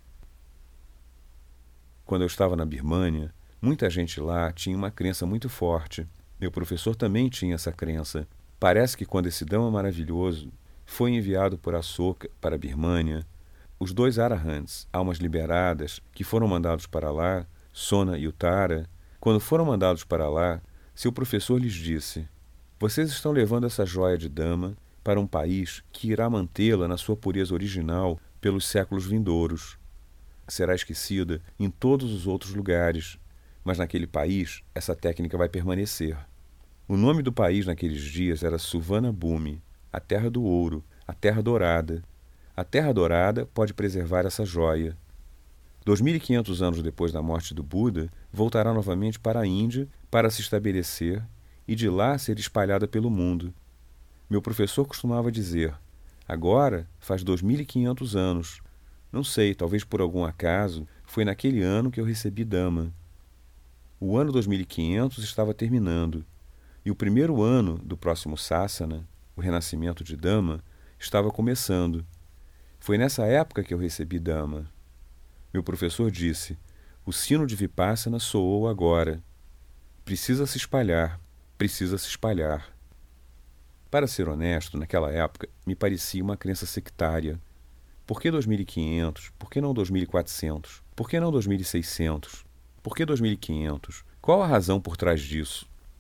Quando eu estava na Birmânia, muita gente lá tinha uma crença muito forte. Meu professor também tinha essa crença. Parece que quando esse Dhamma maravilhoso foi enviado por Ashoka para a Birmânia, os 2 Arahants, almas liberadas, que foram mandados para lá, Sona e Uttara, quando foram mandados para lá, seu professor lhes disse: vocês estão levando essa joia de Dhamma para um país que irá mantê-la na sua pureza original pelos séculos vindouros. Será esquecida em todos os outros lugares, mas naquele país essa técnica vai permanecer. O nome do país naqueles dias era Suvarna Bhumi, a Terra do Ouro, a Terra Dourada. A Terra Dourada pode preservar essa joia. 2.500 anos depois da morte do Buda, voltará novamente para a Índia para se estabelecer e de lá ser espalhada pelo mundo. Meu professor costumava dizer: agora faz 2.500 anos. Não sei, talvez por algum acaso, foi naquele ano que eu recebi Dhamma. O ano 2500 estava terminando, e o primeiro ano do próximo Sasana, o renascimento de Dhamma, estava começando. Foi nessa época que eu recebi Dhamma. Meu professor disse: o sino de Vipassana soou agora. Precisa se espalhar, precisa se espalhar. Para ser honesto, naquela época, me parecia uma crença sectária. Por que 2.500? Por que não 2.400? Por que não 2.600? Por que 2.500? Qual a razão por trás disso?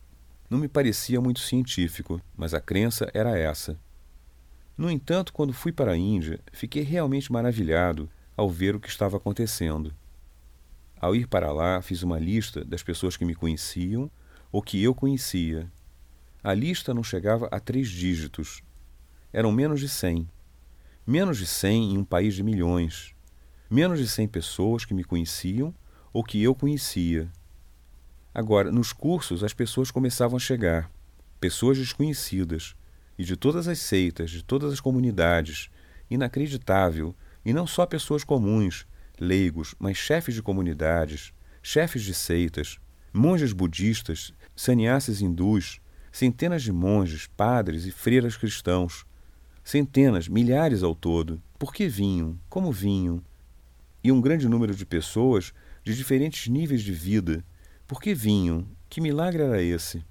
Não me parecia muito científico, mas a crença era essa. No entanto, quando fui para a Índia, fiquei realmente maravilhado ao ver o que estava acontecendo. Ao ir para lá, fiz uma lista das pessoas que me conheciam ou que eu conhecia. A lista não chegava a 3 dígitos. Eram menos de 100. Menos de 100 em um país de milhões. Menos de 100 pessoas que me conheciam ou que eu conhecia. Agora, nos cursos, as pessoas começavam a chegar. Pessoas desconhecidas. E de todas as seitas, de todas as comunidades. Inacreditável. E não só pessoas comuns, leigos, mas chefes de comunidades, chefes de seitas, monges budistas, sannyasis hindus, centenas de monges, padres e freiras cristãos. Centenas, milhares ao todo. Por que vinham? Como vinham? E um grande número de pessoas de diferentes níveis de vida. Por que vinham? Que milagre era esse?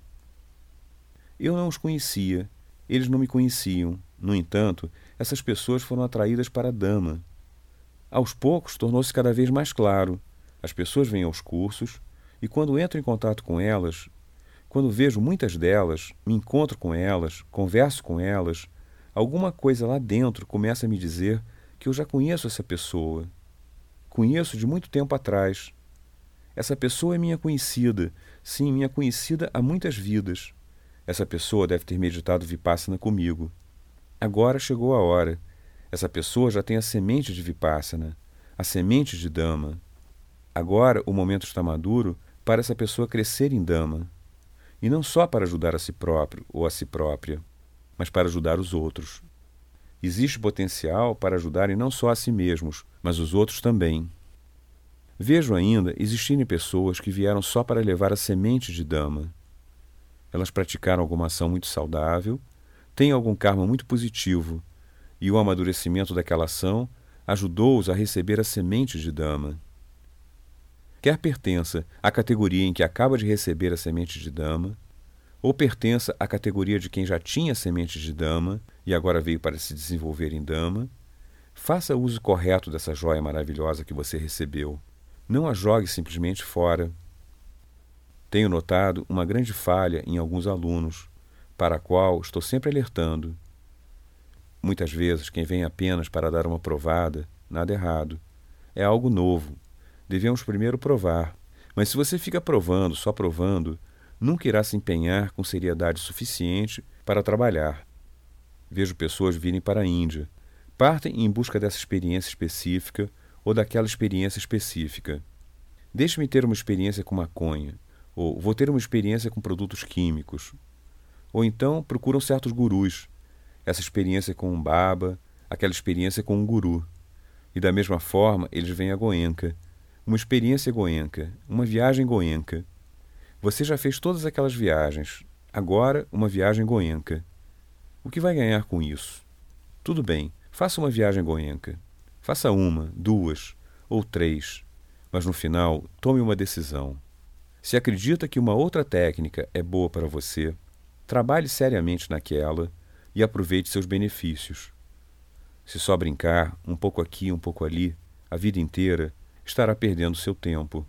Eu não os conhecia. Eles não me conheciam. No entanto, essas pessoas foram atraídas para a Dhamma. Aos poucos, tornou-se cada vez mais claro. As pessoas vêm aos cursos, e quando entro em contato com elas, quando vejo muitas delas, me encontro com elas, converso com elas, alguma coisa lá dentro começa a me dizer que eu já conheço essa pessoa. Conheço de muito tempo atrás. Essa pessoa é minha conhecida. Sim, minha conhecida há muitas vidas. Essa pessoa deve ter meditado Vipassana comigo. Agora chegou a hora. Essa pessoa já tem a semente de Vipassana, a semente de Dhamma. Agora o momento está maduro para essa pessoa crescer em Dhamma. E não só para ajudar a si próprio ou a si própria, mas para ajudar os outros. Existe potencial para ajudarem não só a si mesmos, mas os outros também. Vejo ainda existirem pessoas que vieram só para levar a semente de Dhamma. Elas praticaram alguma ação muito saudável, têm algum karma muito positivo, e o amadurecimento daquela ação ajudou-os a receber a semente de Dhamma. Quer pertença à categoria em que acaba de receber a semente de Dhamma, ou pertença à categoria de quem já tinha a semente de Dhamma e agora veio para se desenvolver em Dhamma, faça uso correto dessa joia maravilhosa que você recebeu. Não a jogue simplesmente fora. Tenho notado uma grande falha em alguns alunos, para a qual estou sempre alertando. Muitas vezes, quem vem apenas para dar uma provada, nada errado. É algo novo. Devemos primeiro provar. Mas se você fica provando, só provando, nunca irá se empenhar com seriedade suficiente para trabalhar. Vejo pessoas virem para a Índia. Partem em busca dessa experiência específica ou daquela experiência específica. Deixe-me ter uma experiência com maconha, ou vou ter uma experiência com produtos químicos. Ou então procuram certos gurus. Essa experiência com um baba, aquela experiência com um guru. E da mesma forma, eles vêm a Goenka. Uma experiência Goenka, uma viagem Goenka. Você já fez todas aquelas viagens. Agora, uma viagem Goenka. O que vai ganhar com isso? Tudo bem, faça uma viagem Goenka. Faça 1, 2 ou 3. Mas no final, tome uma decisão. Se acredita que uma outra técnica é boa para você, trabalhe seriamente naquela e aproveite seus benefícios. Se só brincar, um pouco aqui, um pouco ali, a vida inteira, estará perdendo seu tempo.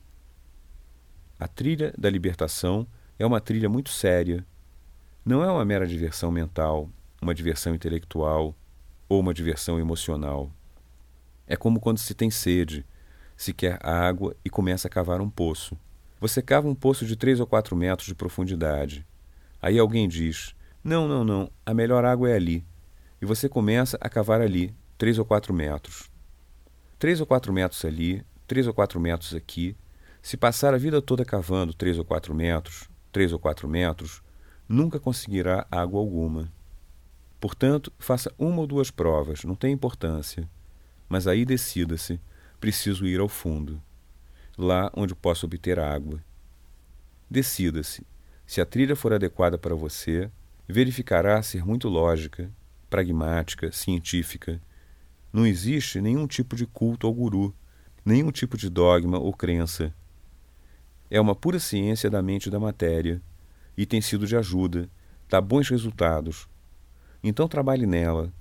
A trilha da libertação é uma trilha muito séria. Não é uma mera diversão mental, uma diversão intelectual ou uma diversão emocional. É como quando se tem sede, se quer água e começa a cavar um poço. Você cava um poço de 3 ou 4 metros de profundidade. Aí alguém diz: não, a melhor água é ali. E você começa a cavar ali, 3 ou 4 metros. 3 ou 4 metros ali, 3 ou 4 metros aqui. Se passar a vida toda cavando 3 ou 4 metros, 3 ou 4 metros, nunca conseguirá água alguma. Portanto, faça 1 ou 2 provas, não tem importância. Mas aí decida-se, preciso ir ao fundo. Lá onde posso obter água. Decida-se. Se a trilha for adequada para você, verificará ser muito lógica, pragmática, científica. Não existe nenhum tipo de culto ao guru, nenhum tipo de dogma ou crença. É uma pura ciência da mente e da matéria, e tem sido de ajuda, dá bons resultados. Então trabalhe nela.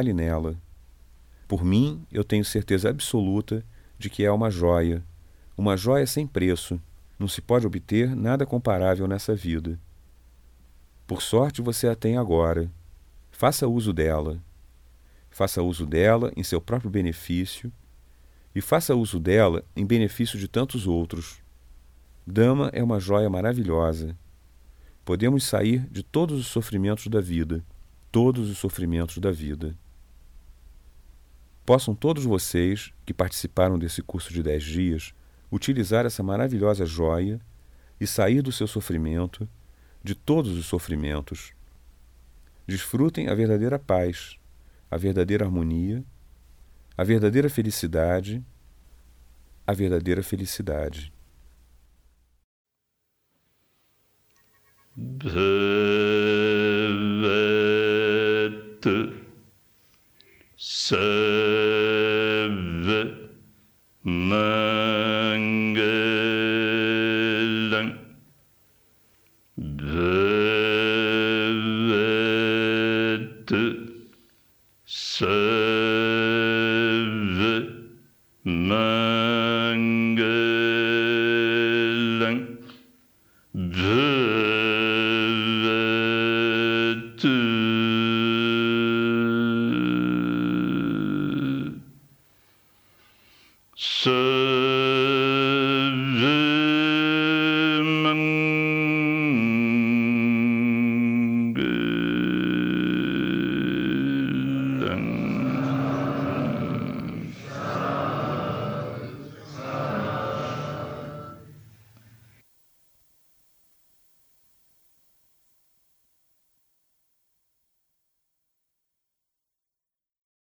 Por mim, eu tenho certeza absoluta de que é uma joia sem preço. Não se pode obter nada comparável nessa vida. Por sorte você a tem agora. Faça uso dela. Faça uso dela em seu próprio benefício e faça uso dela em benefício de tantos outros. Dama é uma joia maravilhosa. Podemos sair de todos os sofrimentos da vida, todos os sofrimentos da vida. Possam todos vocês, que participaram desse curso de 10 dias, utilizar essa maravilhosa joia e sair do seu sofrimento, de todos os sofrimentos. Desfrutem a verdadeira paz, a verdadeira harmonia, a verdadeira felicidade, a verdadeira felicidade. Bhavat Sarva Mangalam Bhavat Sarva Mangalam Bhavatu Sarva